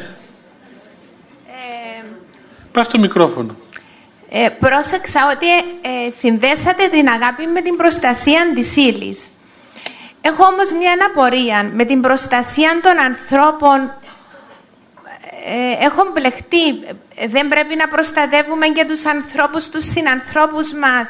Πάρ' το μικρόφωνο. Πρόσεξα ότι συνδέσατε την αγάπη με την προστασία της ύλης. Έχω όμως μια απορία. Με την προστασία των ανθρώπων έχω μπλεχτεί. Δεν πρέπει να προστατεύουμε και τους ανθρώπους, τους συνανθρώπους μας?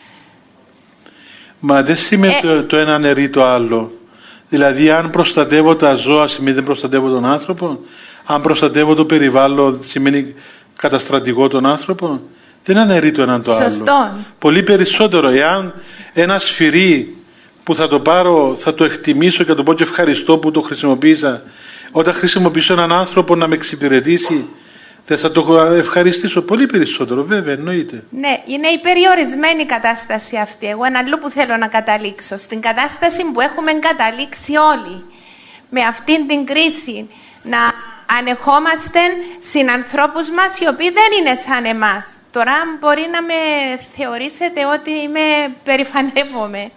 Μα δεν σημαίνει το ένα νερεί το άλλο. Δηλαδή αν προστατεύω τα ζώα σημαίνει δεν προστατεύω τον άνθρωπο? Αν προστατεύω το περιβάλλον σημαίνει καταστρατηγώ τον άνθρωπο? Δεν αναιρεί το ένα το άλλο. Σωστό. Πολύ περισσότερο. Εάν ένα σφυρί που θα το πάρω, θα το εκτιμήσω και θα το πω και ευχαριστώ που το χρησιμοποίησα, όταν χρησιμοποιήσω έναν άνθρωπο να με εξυπηρετήσει, δεν θα το ευχαριστήσω πολύ περισσότερο? Βέβαια, εννοείται. Ναι, είναι η περιορισμένη κατάσταση αυτή. Εγώ ένα άλλο που θέλω να καταλήξω, στην κατάσταση που έχουμε καταλήξει όλοι, με αυτήν την κρίση, να ανεχόμαστε συνανθρώπους μας οι οποίοι δεν είναι σαν εμάς. Τώρα μπορεί να με θεωρήσετε ότι περηφανεύομαι.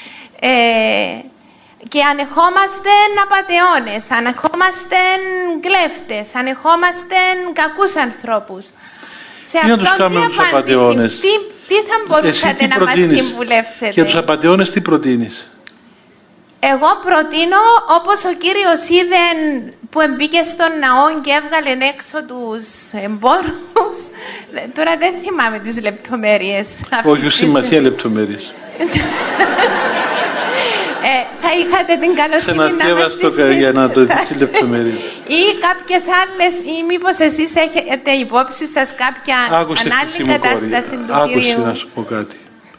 Και ανεχόμαστε απατεώνες, ανεχόμαστε κλέφτες, ανεχόμαστε κακούς ανθρώπους. Σε αυτό τι απάντηση, τι θα μπορούσατε να μας συμβουλεύσετε? Για τους απατεώνες τι προτείνεις? Εγώ προτείνω, όπως ο κύριος είδε που μπήκε στον ναό και έβγαλε έξω τους εμπόρους, τώρα δεν θυμάμαι τις λεπτομέρειες. Όχι σημασία λεπτομέρειες. Θα είχατε την καλοσύνη να μας τις για να το δεις λεπτομέρειες. Ή κάποιες άλλες, ή μήπως εσείς έχετε υπόψη σας κάποια ανάλυση κατάσταση του κυρίου? Άκουσε να σου πω κάτι.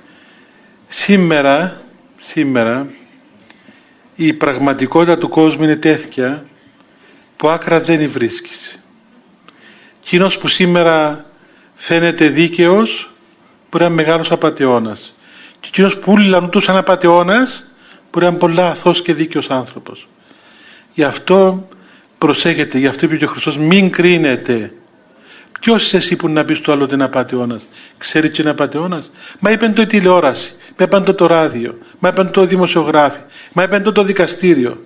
Σήμερα η πραγματικότητα του κόσμου είναι τέτοια που άκρα δεν βρίσκεις. Εκείνος που σήμερα φαίνεται δίκαιος μπορεί να είναι μεγάλος απατεώνας. Και εκείνος που ούλαν του σαν απατεώνας μπορεί να είναι πολλά αθώος και δίκαιος άνθρωπος. Γι' αυτό προσέχετε, γι' αυτό είπε και ο Χριστός, μην κρίνετε. Ποιος είσαι εσύ που να πεις το άλλο ότι είναι απατεώνας? Ξέρει τι είναι απατεώνας? Μα είπαν το η τηλεόραση, μα είπαν το ράδιο, μα είπαν το δημοσιογράφοι, μα είπαν το δικαστήριο.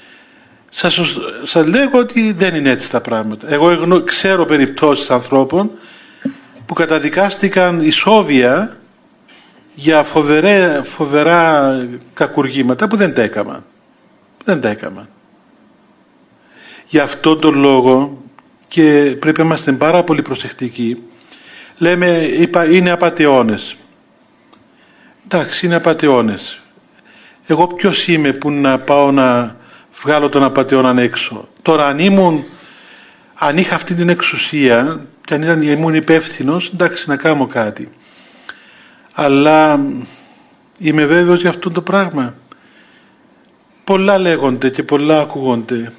Σας λέγω ότι δεν είναι έτσι τα πράγματα. Εγώ ξέρω περιπτώσεις ανθρώπων που καταδικάστηκαν ισόβια για φοβερά κακουργήματα που δεν τα έκαναν. Δεν τα έκαναν. Γι' αυτόν τον λόγο και πρέπει να είμαστε πάρα πολύ προσεκτικοί. Λέμε, είναι απατεώνες. Εντάξει, είναι απατεώνες. Εγώ ποιος είμαι που να πάω να βγάλω τον απατεώναν έξω? Τώρα αν είχα αυτή την εξουσία και αν ήμουν υπεύθυνος, εντάξει, να κάνω κάτι. Αλλά είμαι βέβαιος για αυτό το πράγμα? Πολλά λέγονται και πολλά ακούγονται.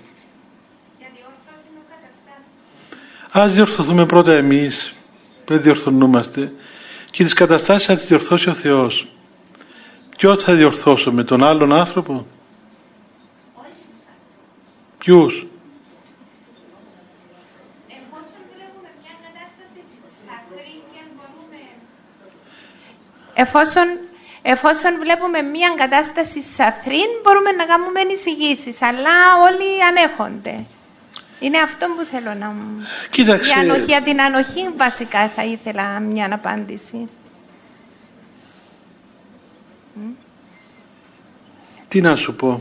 Ας διορθωθούμε πρώτα εμείς, πρέπει να διορθωνούμαστε, και τις καταστάσεις θα τις διορθώσει ο Θεός. Ποιος θα διορθώσουμε, τον άλλον άνθρωπο? Ποιους? Εφόσον βλέπουμε μια κατάσταση σαθρήν, μπορούμε να κάνουμε εισηγήσεις, αλλά όλοι ανέχονται. Είναι αυτό που θέλω να μου... Κοίταξε. Για την ανοχή βασικά θα ήθελα μια απάντηση. Τι να σου πω?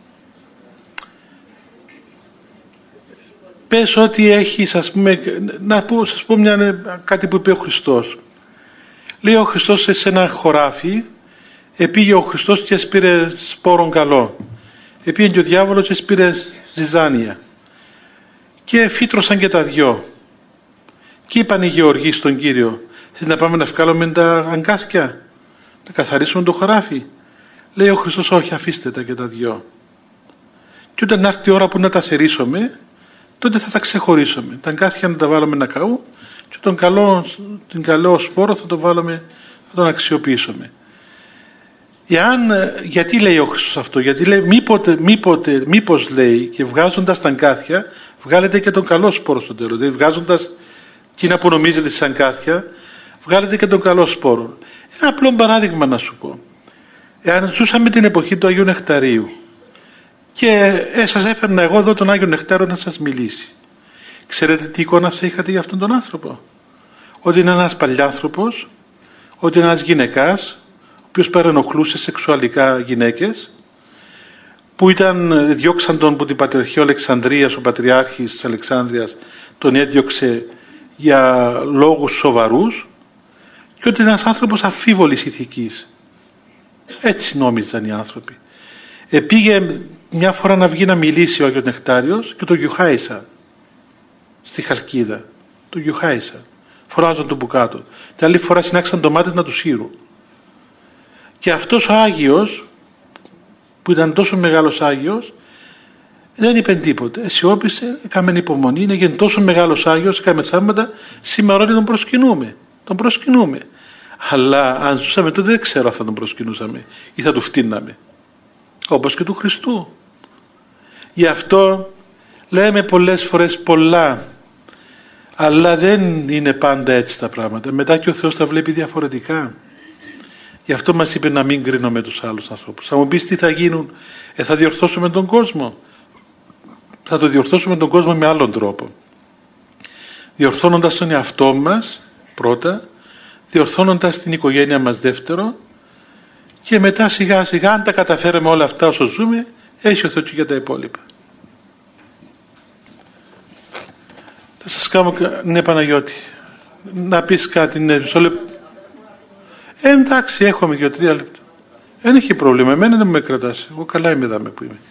Πες ότι έχεις, ας πούμε, σας πω κάτι που είπε ο Χριστός. Λέει ο Χριστός σε ένα χωράφι, επήγε ο Χριστός και σπήρε σπόρον καλό. Επήγε και ο διάβολος και σπήρε ζυζάνια. Και φύτρωσαν και τα δυο. Και είπαν οι γεωργοί στον Κύριο, θες να πάμε να βγάλουμε τα αγκάθια, να καθαρίσουμε το χωράφι? Λέει ο Χριστός, όχι, αφήστε τα και τα δυο. Και όταν έρθει η ώρα που να τα θερήσουμε, τότε θα τα ξεχωρίσουμε. Τα αγκάθια να τα βάλουμε να καούν και τον καλό σπόρο θα το βάλουμε, θα τον αξιοποιήσουμε. Γιατί λέει ο Χριστός αυτό? Γιατί λέει μήπως λέει, και βγάζοντας τα αγκάθια βγάλετε και τον καλό σπόρο στο τέλος. Δηλαδή βγάζοντας εκείνα που νομίζετε σαν αγκάθια, βγάλετε και τον καλό σπόρο. Ένα απλό παράδειγμα να σου πω. Εάν ζούσαμε την εποχή του Αγίου Νεκταρίου και σας έφερνα εγώ εδώ τον Άγιο Νεκτάριο να σας μιλήσει, ξέρετε τι εικόνα θα είχατε για αυτόν τον άνθρωπο? Ότι είναι ένας παλιάνθρωπος, ότι είναι ένας γυναικάς, ο οποίος παρενοχλούσε σεξουαλικά γυναίκες, που διώξαν τον από την Πατριαρχία Αλεξανδρίας, ο Πατριάρχης της Αλεξάνδρειας, τον έδιωξε για λόγους σοβαρούς και ότι είναι ένας άνθρωπος αμφίβολης ηθικής. Έτσι νόμιζαν οι άνθρωποι. Πήγε μια φορά να βγει να μιλήσει ο Άγιος Νεκτάριος και τον γιουχάισαν στη Χαλκίδα. Τον γιουχάισαν. Φοράζαν τον μπουκάτο. Την άλλη φορά συνάξαν ντομάτες να του σύρουν. Και αυτός ο Άγιος, που ήταν τόσο μεγάλος Άγιος, δεν είπε τίποτε. Αισιόπισε, έκαμε υπομονή, είναι τόσο μεγάλος Άγιος, έκαμε θαύματα, σήμερα όλοι τον προσκυνούμε. Τον προσκυνούμε. Αλλά αν ζούσαμε τότε δεν ξέρω αν θα τον προσκυνούσαμε ή θα του φτύναμε. Όπως και του Χριστού. Γι' αυτό λέμε πολλές φορές πολλά, αλλά δεν είναι πάντα έτσι τα πράγματα. Μετά και ο Θεός τα βλέπει διαφορετικά. Γι' αυτό μας είπε να μην κρίνουμε τους άλλους ανθρώπους. Θα μου πεις τι θα γίνουν, θα διορθώσουμε τον κόσμο. Θα το διορθώσουμε τον κόσμο με άλλον τρόπο. Διορθώνοντας τον εαυτό μας πρώτα, διορθώνοντας την οικογένεια μας δεύτερο, και μετά σιγά σιγά, αν τα καταφέρουμε όλα αυτά όσο ζούμε, έχει ο Θεός και για τα υπόλοιπα. Θα σας κάνω, ναι Παναγιώτη, να πεις κάτι, ναι, εντάξει, έχουμε 2-3 λεπτά. Δεν έχει πρόβλημα, εμένα δεν με κρατάς, εγώ καλά είμαι εδώ που είμαι.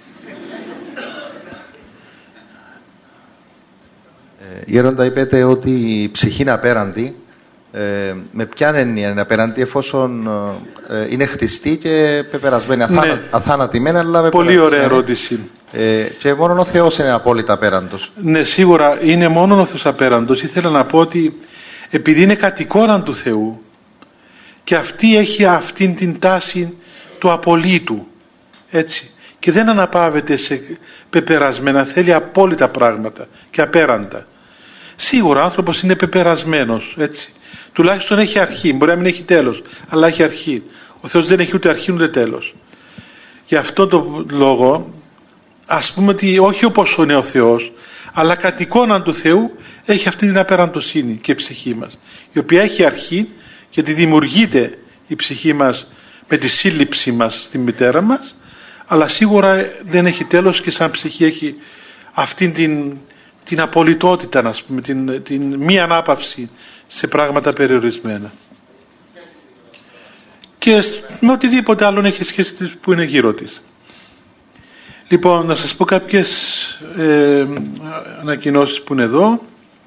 Γέροντα, είπετε ότι η ψυχή είναι απέραντη. Με ποια έννοια είναι απέραντη, εφόσον είναι χτιστή και πεπερασμένη, αθάνατημένη, αλλά με πολύ ωραία ερώτηση. Και μόνο ο Θεός είναι απόλυτα απέραντος. Ναι, σίγουρα είναι μόνο ο Θεός απέραντος. Ήθελα να πω ότι επειδή είναι κατοικόνα του Θεού και αυτή έχει αυτήν την τάση του απολύτου, έτσι, και δεν αναπαύεται σε πεπερασμένα, θέλει απόλυτα πράγματα και απέραντα. Σίγουρα ο άνθρωπος είναι πεπερασμένος, έτσι. Τουλάχιστον έχει αρχή, μπορεί να μην έχει τέλος, αλλά έχει αρχή. Ο Θεός δεν έχει ούτε αρχή ούτε τέλος. Γι' αυτό το λόγο, ας πούμε ότι όχι όπως είναι ο Θεός, αλλά κατ' εικόνα του Θεού έχει αυτή την απεραντοσύνη και η ψυχή μας, η οποία έχει αρχή, γιατί δημιουργείται η ψυχή μας με τη σύλληψη μας στη μητέρα μας, αλλά σίγουρα δεν έχει τέλος και σαν ψυχή έχει αυτήν την απολυτότητα, ας πούμε, την μη ανάπαυση σε πράγματα περιορισμένα. Και με οτιδήποτε άλλο έχει σχέση που είναι γύρω της. Λοιπόν, να σας πω κάποιες ανακοινώσεις που είναι εδώ.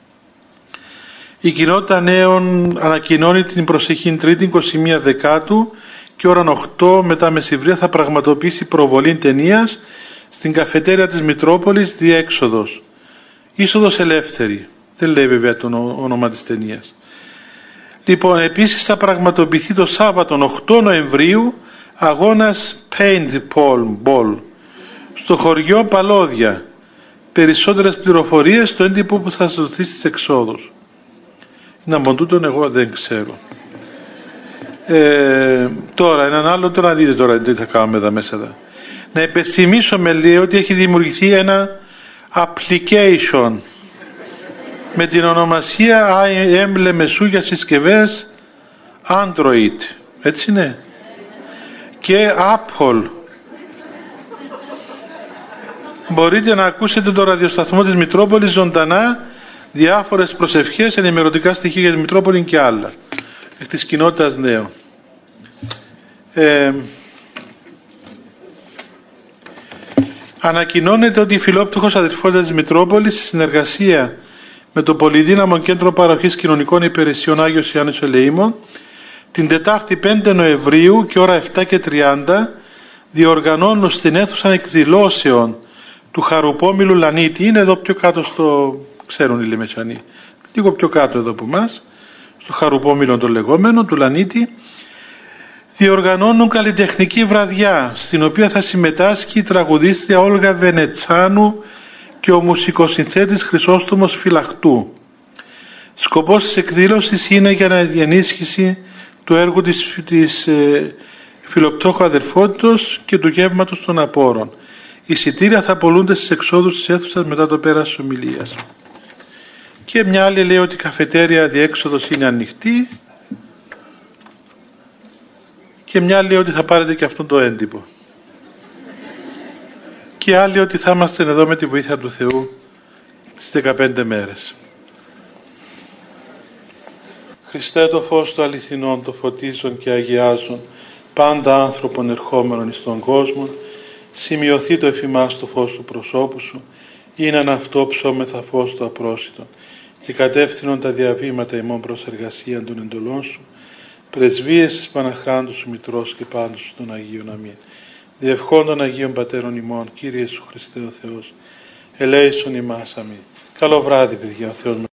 Η Κοινότητα Νέων ανακοινώνει την προσεχή Τρίτη 21 Δεκάτου και ώρα 8 μετά μεσημβρία θα πραγματοποιήσει προβολή ταινίας στην καφετέρια της Μητρόπολης Διέξοδος. Είσοδος ελεύθερη. Δεν λέει βέβαια το όνομα της ταινίας. Λοιπόν, επίσης θα πραγματοποιηθεί το Σάββατο 8 Νοεμβρίου αγώνας paintball στο χωριό Παλώδια. Περισσότερες πληροφορίες στο έντυπο που θα σας δοθεί στις εξόδους. Να από τούτον εγώ δεν ξέρω. Τώρα, έναν άλλο, τώρα δείτε τώρα τι θα κάνουμε εδώ μέσα. Εδώ. Να υπενθυμίσω με λέει ότι έχει δημιουργηθεί ένα application με την ονομασία Έμβλεμεσού για συσκευές Android. Έτσι είναι. Και Apple. Μπορείτε να ακούσετε το ραδιοσταθμό της Μητρόπολης ζωντανά, διάφορες προσευχές, ενημερωτικά στοιχεία για τη Μητρόπολη και άλλα. Εκ της Κοινότητας Νέων. Ανακοινώνεται ότι η Φιλόπτωχος Αδελφότητα της Μητρόπολης, σε συνεργασία με το Πολυδύναμο Κέντρο Παροχής Κοινωνικών Υπηρεσιών Άγιος Ιωάννης Ελεήμων, την Τετάρτη 5 Νοεμβρίου και ώρα 7:30 διοργανώνουν στην αίθουσα εκδηλώσεων του Χαρουπόμηλου Λανίτη. Είναι εδώ πιο κάτω στο, ξέρουν οι Λεμεσανοί, λίγο πιο κάτω εδώ από εμάς, στο Χαρουπόμηλο το λεγόμενο, του Λανίτη. Διοργανώνουν καλλιτεχνική βραδιά, στην οποία θα συμμετάσχει η τραγουδίστρια Όλγα Βενετσάνου και ο μουσικοσυνθέτης Χρυσόστομος Φυλαχτού. Σκοπός της εκδήλωσης είναι για να ενίσχυση του έργου της Φιλοπτώχου Αδελφότητος και του γεύματος των απόρων. Οι εισιτήρια θα πωλούνται στις εξόδους της αίθουσας μετά το πέρας της ομιλίας. Και μια άλλη λέει ότι η καφετέρια διέξοδος είναι ανοιχτή και μια άλλη λέει ότι θα πάρετε και αυτόν το έντυπο. Και άλλη ότι θα είμαστε εδώ με τη βοήθεια του Θεού στις 15 μέρες. Χριστέ το φως του αληθινών, το φωτίζον και αγιάζον πάντα άνθρωπον ερχόμενον εις τον κόσμο, σημειωθεί το εφημάς το φως του προσώπου σου, είναι αυτό ψώμεθα φως του απρόσιτον, και κατεύθυνον τα διαβήματα ημών προς εργασίαν των εντολών σου, πρεσβείες της Παναχράντου σου Μητρός και πάντως σου των Αγίων. Αμήν. Διευχών των Αγίων Πατέρων ημών, Κύριε Ιησού Χριστέ ο Θεός, ελέησον ημάς. Αμήν. Καλό βράδυ, παιδιά, ο Θεός